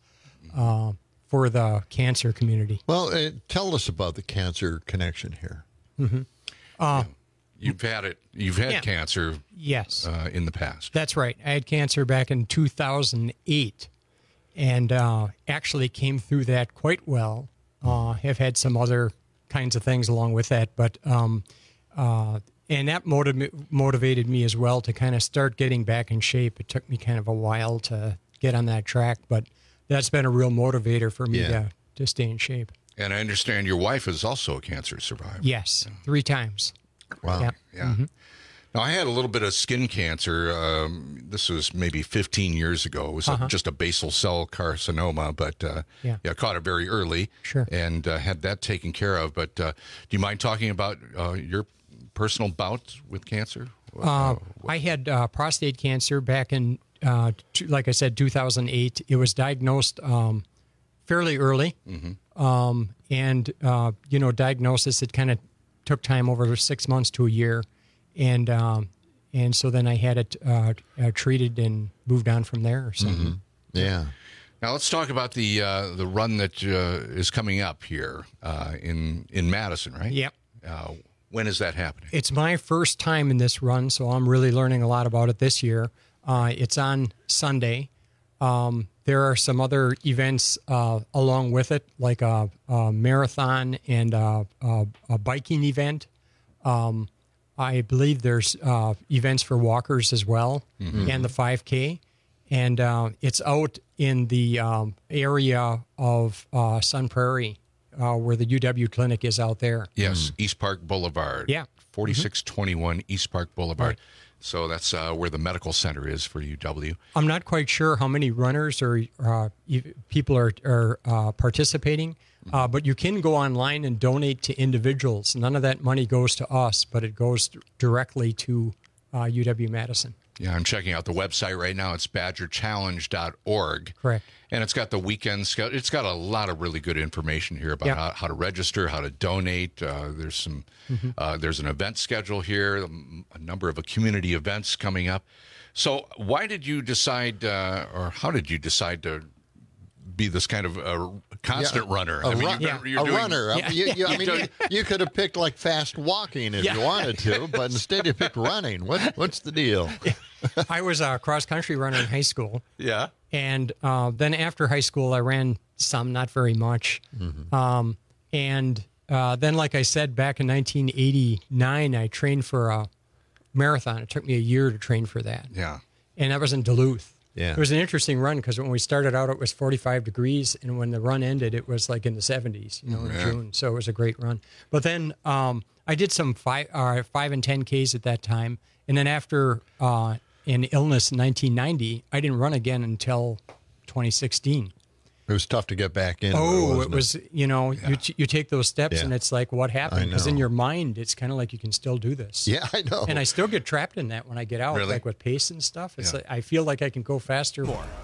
for the cancer community. Well, tell us about the cancer connection here. Mm-hmm. You've had it. You've had cancer. Yes. In the past. That's right. I had cancer back in 2008, and actually came through that quite well. Have had some other kinds of things along with that, but and that motivated me as well to kind of start getting back in shape. It took me kind of a while to get on that track, but that's been a real motivator for me to stay in shape. And I understand your wife is also a cancer survivor. Yes, 3 times. Wow. Yep. Yeah. Mm-hmm. Now, I had a little bit of skin cancer. This was maybe 15 years ago. It was just a basal cell carcinoma, but I caught it very early. Sure. And had that taken care of. But do you mind talking about your personal bout with cancer? I had prostate cancer back in, like I said, 2008. It was diagnosed fairly early. Mm-hmm. And diagnosis, it kind of took time, over 6 months to a year, and so then I had it treated and moved on from there. So. Mm-hmm. Yeah. Now let's talk about the run that is coming up here in Madison, right? Yep. When is that happening? It's my first time in this run, so I'm really learning a lot about it this year. It's on Sunday. There are some other events along with it, like a marathon and a biking event. I believe there's events for walkers as well, and the 5K. And it's out in the area of Sun Prairie, where the UW Clinic is out there. Yes, East Park Boulevard. Yeah. 4621 East Park Boulevard. Right. So that's where the medical center is for UW. I'm not quite sure how many runners or people are participating, but you can go online and donate to individuals. None of that money goes to us, but it goes directly to UW-Madison. Yeah, I'm checking out the website right now. It's badgerchallenge.org. Correct. And it's got the weekend schedule. It's got a lot of really good information here about how to register, how to donate. There's some. There's an event schedule here, a number of community events coming up. So why did you decide, or how did you decide to be this kind of constant runner. A runner. I mean, you could have picked like fast walking if you wanted to, but instead you picked running. What's the deal? I was a cross-country runner in high school. Yeah. And then after high school, I ran some, not very much. Mm-hmm. And then, like I said, back in 1989, I trained for a marathon. It took me a year to train for that. Yeah. And that was in Duluth. Yeah. It was an interesting run because when we started out, it was 45 degrees. And when the run ended, it was like in the 70s, in June. So it was a great run. But then I did some 5 and 10Ks at that time. And then after an illness in 1990, I didn't run again until 2016. It was tough to get back in. It was, you take those steps and it's like, what happened? Because in your mind, it's kind of like you can still do this. Yeah, I know. And I still get trapped in that when I get out, like with pace and stuff. It's like, I feel like I can go faster.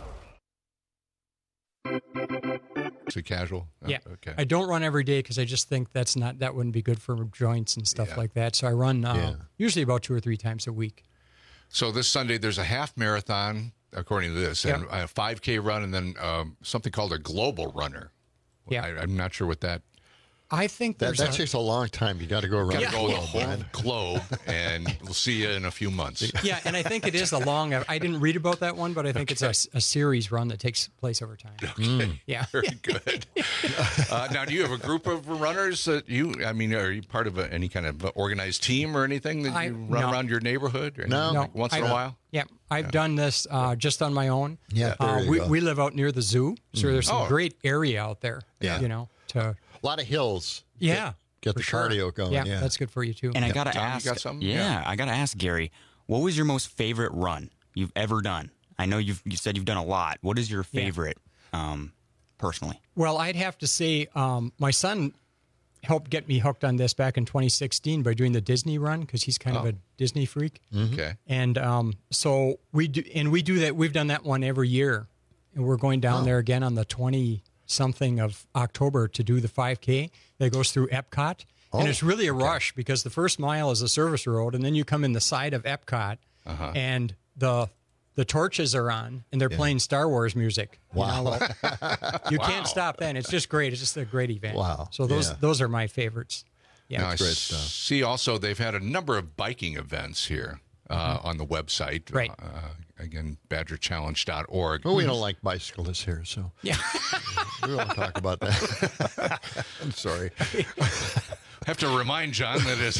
Is it casual? Yeah. Okay. I don't run every day because I just think that wouldn't be good for joints and stuff like that. So I run usually about 2 or 3 times a week. So this Sunday, there's a half marathon, according to this, and a 5K run, and then something called a global runner. Yeah. I'm not sure what that... I think that takes a long time. You got to go around. Got to go the whole globe, and we'll see you in a few months. Yeah, and I think it is a long. I didn't read about that one, but I think it's a series run that takes place over time. Okay. Yeah, very good. Now, do you have a group of runners that are you part of any kind of organized team or anything that you run around your neighborhood? Or no. Once in a while. Yeah, I've done this just on my own. Yeah, we live out near the zoo, so there's some great area out there. Yeah, to. A lot of hills. Yeah. Get the cardio going. Yeah, that's good for you too. And I got to Tom, ask. you got something? I got to ask Gary, what was your most favorite run you've ever done? I know you said you've done a lot. What is your favorite, personally? Well, I'd have to say my son helped get me hooked on this back in 2016 by doing the Disney run because he's kind of a Disney freak. Okay. And so we do that. We've done that one every year, and we're going down there again on the 20-something of October to do the 5K that goes through Epcot. And it's really a rush because the first mile is a service road, and then you come in the side of Epcot, and the torches are on, and they're playing Star Wars music. Wow. You can't stop then. It's just great. It's just a great event. Wow. So those are my favorites. Yeah, now, that's great stuff. See, also they've had a number of biking events here on the website. Right. Again, badgerchallenge.org. Well, we don't like bicyclists here, so we won't talk about that. I'm sorry. I have to remind John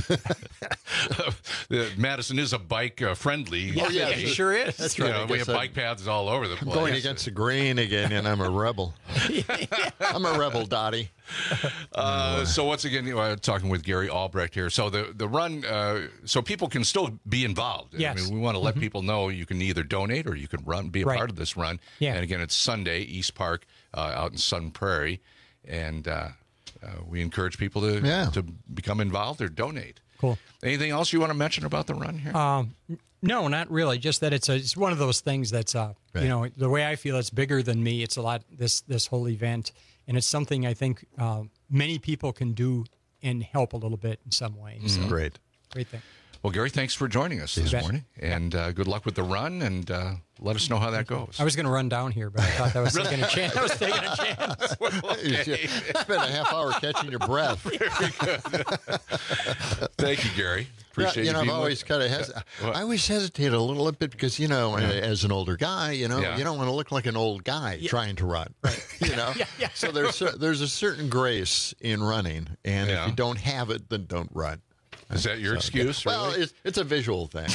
that Madison is a bike friendly. Yeah, it sure is. That's right. We have bike paths all over the place. I'm going against the grain again, and I'm a rebel. I'm a rebel, Dottie. So once again, talking with Gary Albrecht here. So the run, so people can still be involved. Yes. I mean, we want to let people know you can either donate or you can be a part of this run. Yeah. And again, it's Sunday, East Park, out in Sun Prairie, and we encourage people to become involved or donate. Cool. Anything else you want to mention about the run here? No, not really. Just that it's one of those things that's the way I feel it's bigger than me. It's a lot this whole event, and it's something I think many people can do and help a little bit in some way. So, Great thing. Well, Gary, thanks for joining us this morning, and good luck with the run, and let us know how that goes. I was going to run down here, but I thought that was taking a chance. I was taking a chance. You spent a half hour catching your breath. Very good. Thank you, Gary. Appreciate I've always kind of I always hesitate a little bit because as an older guy, you don't want to look like an old guy trying to run. Right. So there's a certain grace in running, and if you don't have it, then don't run. Is that your excuse? Well, really? it's a visual thing.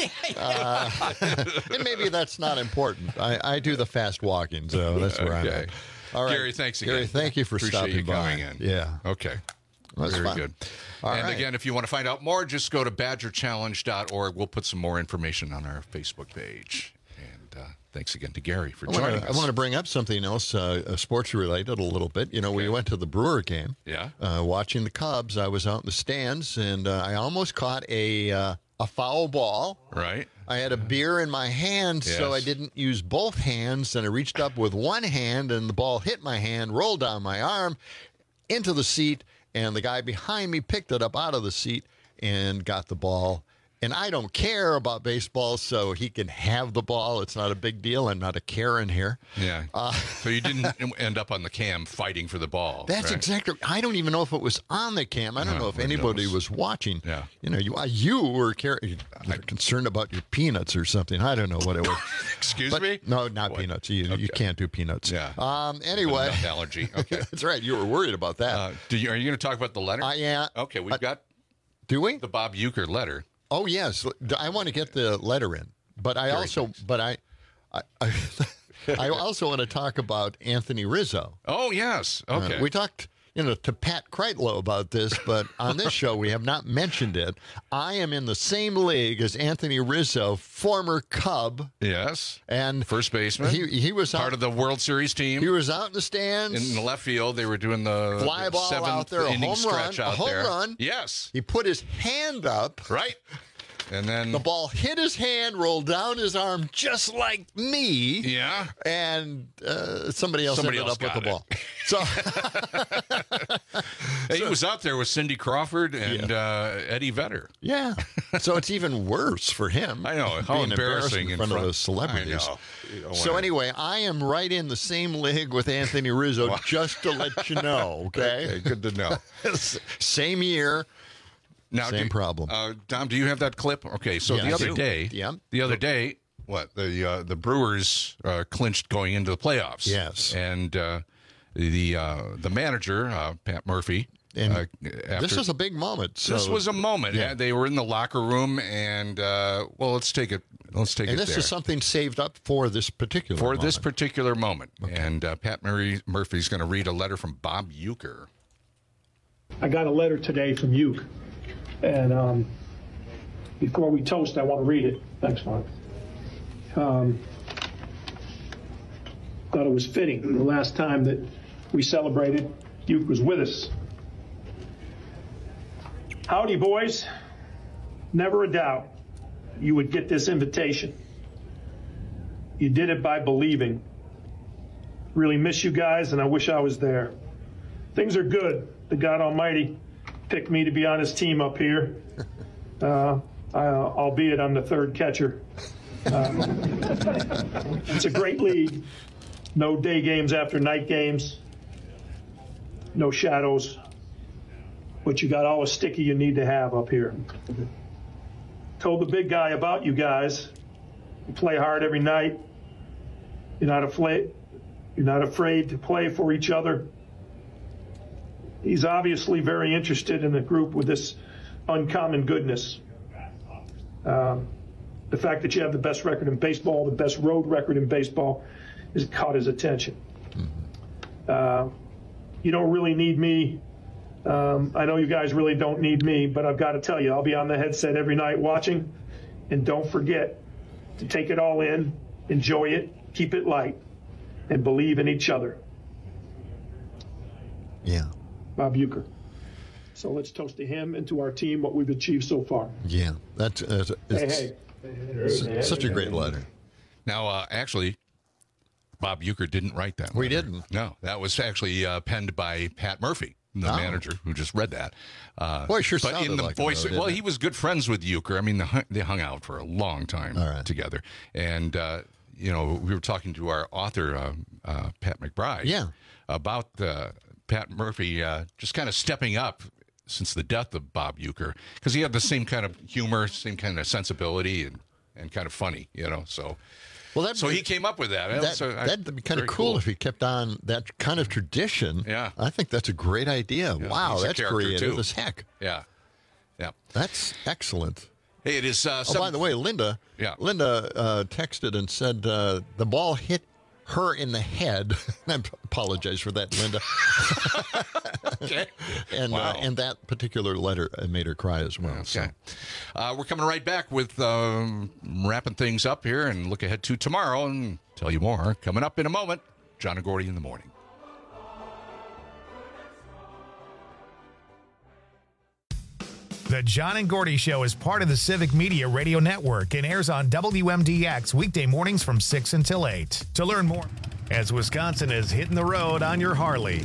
And maybe that's not important. I do the fast walking, so that's where I'm at. All right. Gary, thanks again. Gary, thank you for stopping by. Coming in. Yeah. Okay. That's Very fun. good. All right. Again, if you want to find out more, just go to badgerchallenge.org. We'll put some more information on our Facebook page. And thanks again to Gary for joining us. I want to bring up something else, sports related a little bit. We went to the Brewer game. Yeah. Watching the Cubs. I was out in the stands, and I almost caught a foul ball. Right. I had a beer in my hand, so I didn't use both hands, and I reached up with one hand, and the ball hit my hand, rolled down my arm, into the seat, and the guy behind me picked it up out of the seat and got the ball And I don't care about baseball, so he can have the ball. It's not a big deal. I'm not a Karen here. Yeah. So you didn't end up on the cam fighting for the ball. That's right? exactly. I don't even know if it was on the cam. I don't know if anybody was watching. Yeah. You know, you were concerned about your peanuts or something. I don't know what it was. Excuse me? No, not peanuts. You can't do peanuts. Yeah. Anyway. Nut allergy. Okay. That's right. You were worried about that. Are you going to talk about the letter? Yeah. Okay, we've got. Do we? The Bob Uecker letter. Oh yes, I want to get the letter in, but I also want to talk about Anthony Rizzo. Oh yes, okay. We talked, to Pat Kreitlow about this, but on this show we have not mentioned it. I am in the same league as Anthony Rizzo, former Cub. Yes, and first baseman. He was part of the World Series team. He was out in the stands in the left field. They were doing the fly ball out there, a home run. Yes, he put his hand up. Right. And then the ball hit his hand, rolled down his arm, just like me. Yeah. And somebody else ended up with the ball. So he was out there with Cindy Crawford and Eddie Vedder. Yeah. So it's even worse for him. I know. How embarrassing in front of those celebrities. I know. So anyway, I am right in the same league with Anthony Rizzo, just to let you know. Okay. Good to know. Same year. Now, same problem. Dom, do you have that clip? Okay, so the other day, what the Brewers clinched going into the playoffs. Yes, and the manager Pat Murphy. And this is a big moment. So, this was a moment. Yeah. They were in the locker room, and let's take it. And this is something saved up for this particular moment. this particular moment. Okay. And Pat Murphy's going to read a letter from Bob Uecker. I got a letter today from Uecker. And before we toast, I want to read it. Thanks, Mark. Thought it was fitting. The last time that we celebrated, Uecker was with us. Howdy, boys. Never a doubt you would get this invitation. You did it by believing. Really miss you guys, and I wish I was there. Things are good. The God Almighty picked me to be on his team up here, albeit I'm the third catcher. It's a great league. No day games after night games. No shadows. But you got all the sticky you need to have up here. Told the big guy about you guys. You play hard every night. You're not afraid to play for each other. He's obviously very interested in the group with this uncommon goodness. The fact that you have the best record in baseball, the best road record in baseball, has caught his attention. You don't really need me. I know you guys really don't need me, but I've got to tell you, I'll be on the headset every night watching. And don't forget to take it all in, enjoy it, keep it light, and believe in each other. Yeah. Bob Uecker. So let's toast to him and to our team, what we've achieved so far. Yeah, that's such a great letter. Now, actually, Bob Uecker didn't write that. We didn't. No, that was actually penned by Pat Murphy, the manager, who just read that. Boy, sure but sounded in the like voice. him, though, he was good friends with Uecker. I mean, they hung out for a long time together, and we were talking to our author, Pat McBride, about Pat Murphy just kind of stepping up since the death of Bob Uecker, because he had the same kind of humor, same kind of sensibility, and kind of funny, So, so he came up with that. That'd be kind of cool if he kept on that kind of tradition. Yeah, I think that's a great idea. Yeah, wow, that's creative as heck. Yeah, that's excellent. Hey, it is. By the way, Linda. Yeah. Linda texted and said the ball hit her in the head. I apologize for that, Linda. Okay. And that particular letter made her cry as well. Okay. So. We're coming right back with wrapping things up here and look ahead to tomorrow and tell you more. Coming up in a moment, John and Gordy in the morning. The John and Gordy Show is part of the Civic Media Radio Network and airs on WMDX weekday mornings from 6 until 8. To learn more, as Wisconsin is hitting the road on your Harley.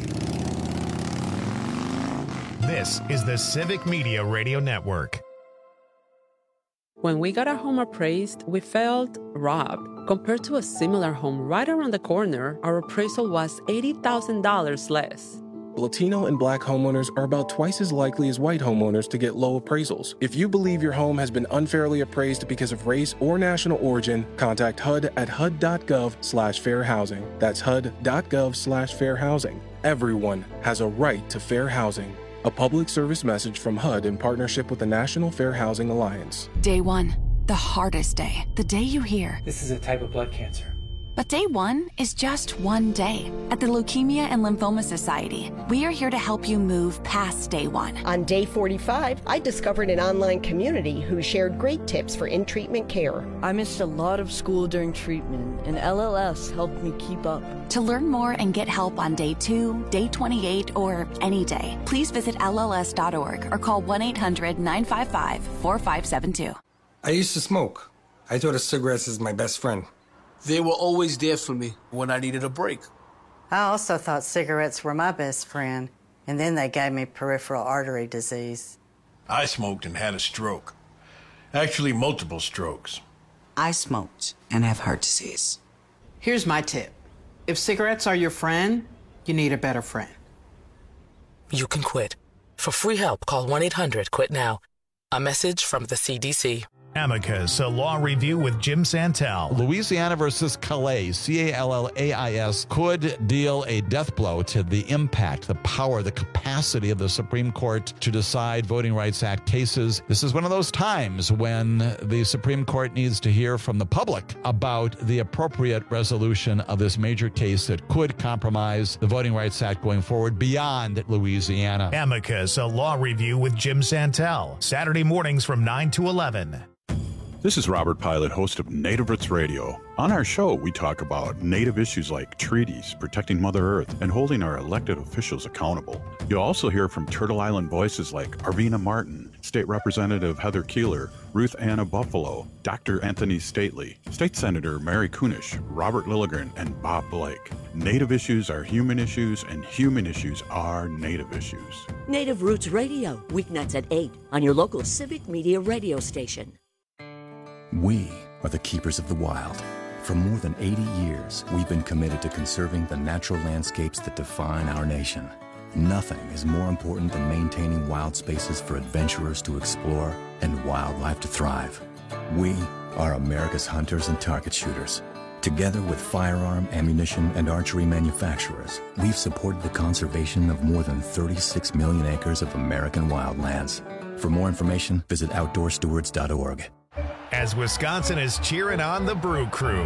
This is the Civic Media Radio Network. When we got our home appraised, we felt robbed. Compared to a similar home right around the corner, our appraisal was $80,000 less. Latino and Black homeowners are about twice as likely as white homeowners to get low appraisals. If you believe your home has been unfairly appraised because of race or national origin, contact HUD at hud.gov/fair housing. That's hud.gov/fair housing. Everyone has a right to fair housing. A public service message from HUD in partnership with the National Fair Housing Alliance. Day 1, the hardest day. The day you hear, "This is a type of blood cancer." But day 1 is just one day. At the Leukemia and Lymphoma Society, we are here to help you move past day 1. On day 45, I discovered an online community who shared great tips for in-treatment care. I missed a lot of school during treatment, and LLS helped me keep up. To learn more and get help on day 2, day 28, or any day, please visit LLS.org or call 1-800-955-4572. I used to smoke. I thought of cigarettes as my best friend. They were always there for me when I needed a break. I also thought cigarettes were my best friend, and then they gave me peripheral artery disease. I smoked and had a stroke. Actually, multiple strokes. I smoked and have heart disease. Here's my tip. If cigarettes are your friend, you need a better friend. You can quit. For free help, call 1-800-QUIT-NOW. A message from the CDC. Amicus, a law review with Jim Santel. Louisiana versus Calais, Callais, could deal a death blow to the impact, the power, the capacity of the Supreme Court to decide Voting Rights Act cases. This is one of those times when the Supreme Court needs to hear from the public about the appropriate resolution of this major case that could compromise the Voting Rights Act going forward beyond Louisiana. Amicus, a law review with Jim Santel. Saturday mornings from 9 to 11. This is Robert Pilot, host of Native Roots Radio. On our show, we talk about Native issues like treaties, protecting Mother Earth, and holding our elected officials accountable. You'll also hear from Turtle Island voices like Arvina Martin, State Representative Heather Keeler, Ruth Anna Buffalo, Dr. Anthony Stately, State Senator Mary Kunish, Robert Lilligren, and Bob Blake. Native issues are human issues, and human issues are Native issues. Native Roots Radio, weeknights at 8 on your local Civic Media radio station. We are the keepers of the wild. For more than 80 years, we've been committed to conserving the natural landscapes that define our nation. Nothing is more important than maintaining wild spaces for adventurers to explore and wildlife to thrive. We are America's hunters and target shooters. Together with firearm, ammunition, and archery manufacturers, we've supported the conservation of more than 36 million acres of American wildlands. For more information, visit OutdoorStewards.org. As Wisconsin is cheering on the Brew Crew.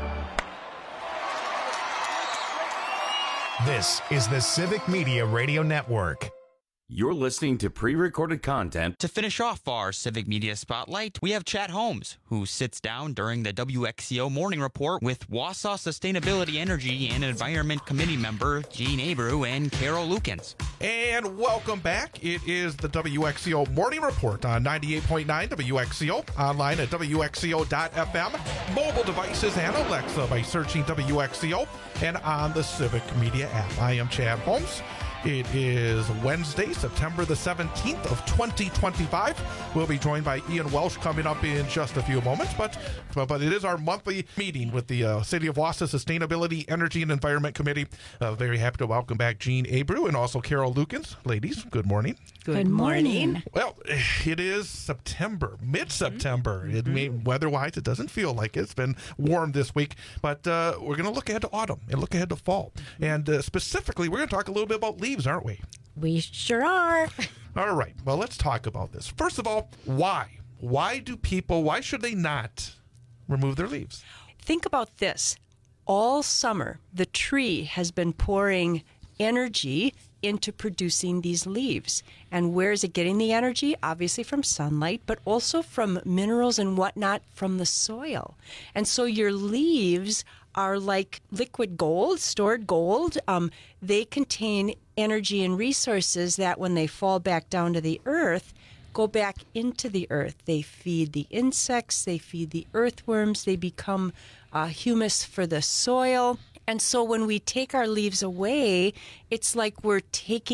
This is the Civic Media Radio Network. You're listening to pre-recorded content. To finish off our Civic Media Spotlight, we have Chad Holmes, who sits down during the WXCO Morning Report with Wausau Sustainability, Energy, and Environment Committee member Gene Abreu and Carol Lukens. And welcome back. It is the WXCO Morning Report on 98.9 WXCO, online at WXCO.FM, mobile devices and Alexa by searching WXCO, and on the Civic Media app. I am Chad Holmes. It is Wednesday, September the 17th of 2025. We'll be joined by Ian Welsh coming up in just a few moments, but it is our monthly meeting with the City of Wausau Sustainability, Energy, and Environment Committee. Very happy to welcome back Gene Abreu and also Carol Lukens. Ladies, good morning. Good morning. Well, it is September, mid-September. Mm-hmm. Weather-wise, it doesn't feel like it's been warm this week, but we're going to look ahead to autumn and look ahead to fall. And specifically, we're going to talk a little bit about leaves, aren't we? We sure are. All right. Well, let's talk about this. First of all, why? Why should they not remove their leaves? Think about this. All summer, the tree has been pouring energy into producing these leaves. And where is it getting the energy? Obviously from sunlight, but also from minerals and whatnot from the soil. And so your leaves are like liquid gold, stored gold. They contain energy and resources that when they fall back down to the earth, go back into the earth. They feed the insects, they feed the earthworms, they become humus for the soil. And so when we take our leaves away, it's like we're taking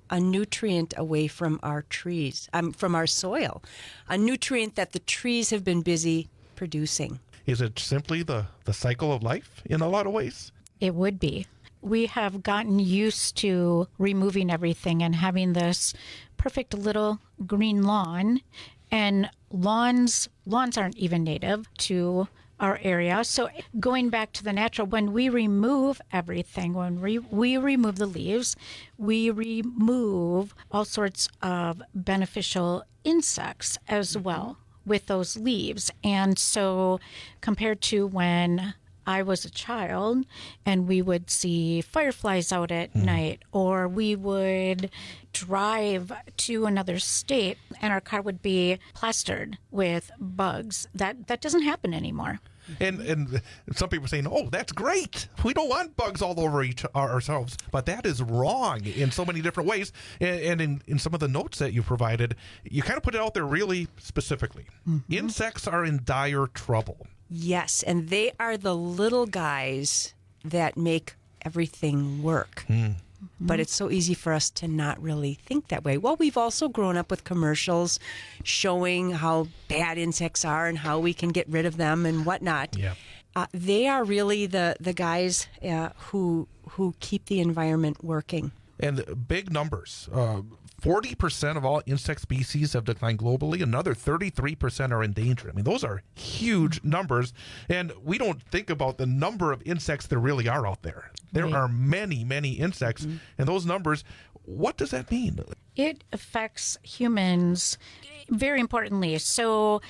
a nutrient away from our trees, from our soil, a nutrient that the trees have been busy producing. Is it simply the cycle of life in a lot of ways? It would be. We have gotten used to removing everything and having this perfect little green lawn, and lawns aren't even native to our area. So going back to the natural, when we remove everything, when we remove the leaves, we remove all sorts of beneficial insects as well with those leaves. And so compared to when I was a child and we would see fireflies out at night, or we would drive to another state and our car would be plastered with bugs. That doesn't happen anymore. And some people are saying, oh, that's great. We don't want bugs all over ourselves. But that is wrong in so many different ways. And in some of the notes that you provided, you kind of put it out there really specifically. Mm-hmm. Insects are in dire trouble. Yes, and they are the little guys that make everything work. But it's so easy for us to not really think that way. Well, we've also grown up with commercials showing how bad insects are and how we can get rid of them and whatnot. Yeah. They are really the guys who keep the environment working. And big numbers. 40% of all insect species have declined globally. Another 33% are endangered. I mean, those are huge numbers. And we don't think about the number of insects there really are out there. There are many, many insects. Mm-hmm. And those numbers, what does that mean? It affects humans very importantly. So,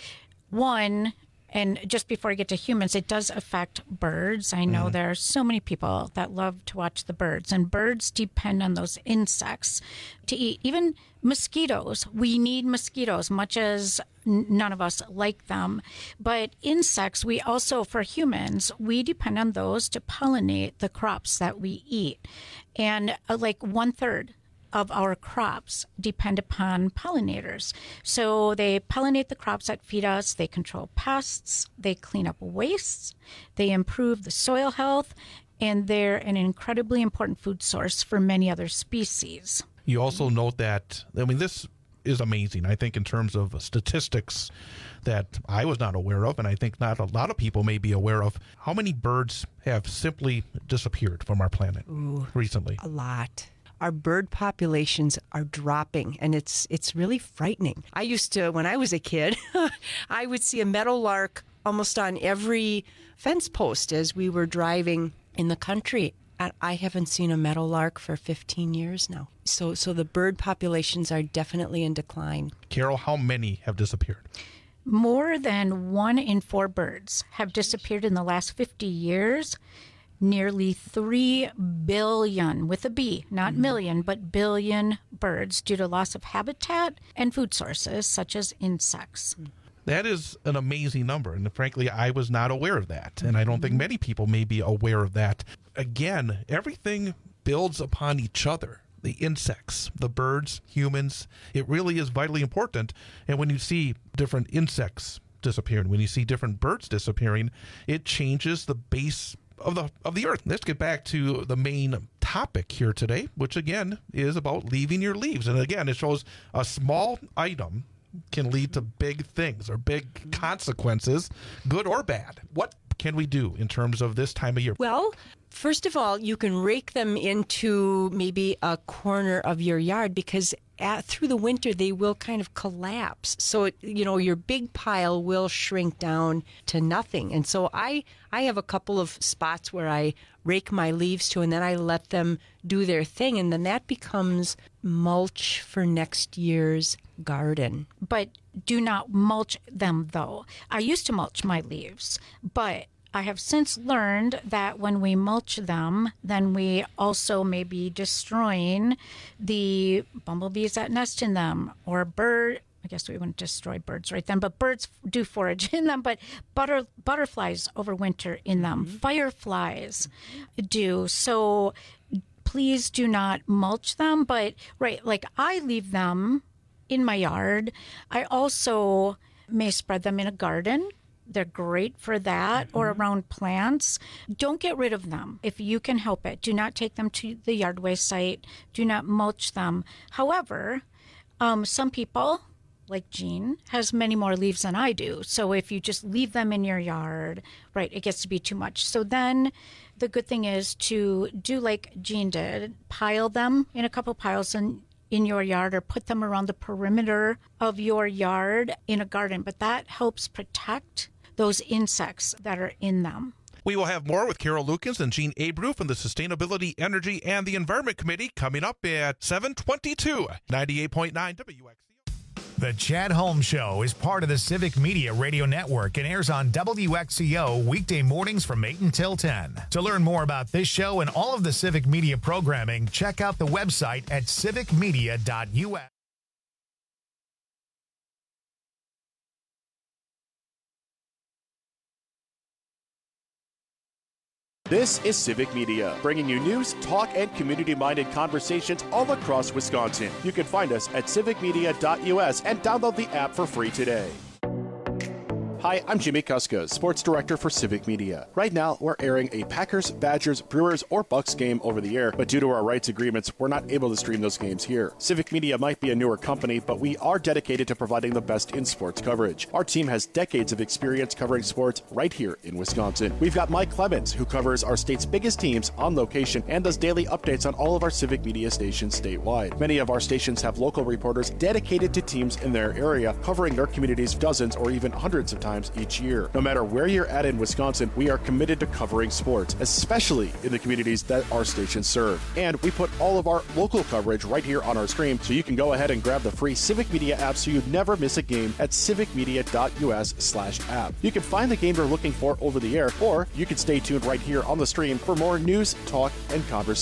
one, and just before I get to humans, it does affect birds. I know there are so many people that love to watch the birds, and birds depend on those insects to eat. Even mosquitoes. We need mosquitoes, much as none of us like them. But insects, we also, for humans, we depend on those to pollinate the crops that we eat. And like 1/3 of our crops depend upon pollinators. So they pollinate the crops that feed us, they control pests, they clean up wastes, they improve the soil health, and they're an incredibly important food source for many other species. You also note that, I mean, this is amazing, I think, in terms of statistics that I was not aware of, and I think not a lot of people may be aware of. How many birds have simply disappeared from our planet recently? A lot. Our bird populations are dropping, and it's really frightening. I used to, when I was a kid, I would see a meadowlark almost on every fence post as we were driving in the country. And I haven't seen a meadowlark for 15 years now. So the bird populations are definitely in decline. Carol, how many have disappeared? More than 1 in 4 birds have disappeared in the last 50 years. Nearly 3 billion, with a B, not million, but billion birds due to loss of habitat and food sources such as insects. That is an amazing number, and frankly, I was not aware of that, and I don't think many people may be aware of that. Again, everything builds upon each other. The insects, the birds, humans, it really is vitally important. And when you see different insects disappearing, when you see different birds disappearing, it changes the base of the earth. Let's get back to the main topic here today, which again is about leaving your leaves. And again, it shows a small item can lead to big things or big consequences, good or bad. What can we do in terms of this time of year? Well, first of all, you can rake them into maybe a corner of your yard because through the winter they will kind of collapse. So, your big pile will shrink down to nothing. And so I have a couple of spots where I rake my leaves to, and then I let them do their thing. And then that becomes mulch for next year's garden. But do not mulch them, though. I used to mulch my leaves, but I have since learned that when we mulch them, then we also may be destroying the bumblebees that nest in them, or I guess we wouldn't destroy birds right then, but birds do forage in them, but butterflies overwinter in them. Fireflies do. So please do not mulch them, but like I leave them in my yard. I also may spread them in a garden They're great for that, or around plants. Don't get rid of them if you can help it. Do not take them to the yard waste site. Do not mulch them. However, some people, like Jean, has many more leaves than I do. So if you just leave them in your yard, right, it gets to be too much. So then the good thing is to do like Jean did, pile them in a couple piles in your yard, or put them around the perimeter of your yard in a garden. But that helps protect those insects that are in them. We will have more with Carol Lukens and Jean Abreu from the Sustainability, Energy, and the Environment Committee coming up at 7:22, 98.9 WXCO. The Chad Holmes Show is part of the Civic Media Radio Network and airs on WXCO weekday mornings from 8 until 10. To learn more about this show and all of the Civic Media programming, check out the website at civicmedia.us. This is Civic Media, bringing you news, talk, and community-minded conversations all across Wisconsin. You can find us at civicmedia.us and download the app for free today. Hi, I'm Jimmy Kuska, Sports Director for Civic Media. Right now, we're airing a Packers, Badgers, Brewers, or Bucks game over the air, but due to our rights agreements, we're not able to stream those games here. Civic Media might be a newer company, but we are dedicated to providing the best in sports coverage. Our team has decades of experience covering sports right here in Wisconsin. We've got Mike Clemens, who covers our state's biggest teams on location and does daily updates on all of our Civic Media stations statewide. Many of our stations have local reporters dedicated to teams in their area, covering their communities dozens or even hundreds of times each year. No matter where you're at in Wisconsin, we are committed to covering sports, especially in the communities that our stations serve. And we put all of our local coverage right here on our stream, so you can go ahead and grab the free Civic Media app so you never miss a game at civicmedia.us/app. You can find the game you're looking for over the air, or you can stay tuned right here on the stream for more news, talk, and conversation.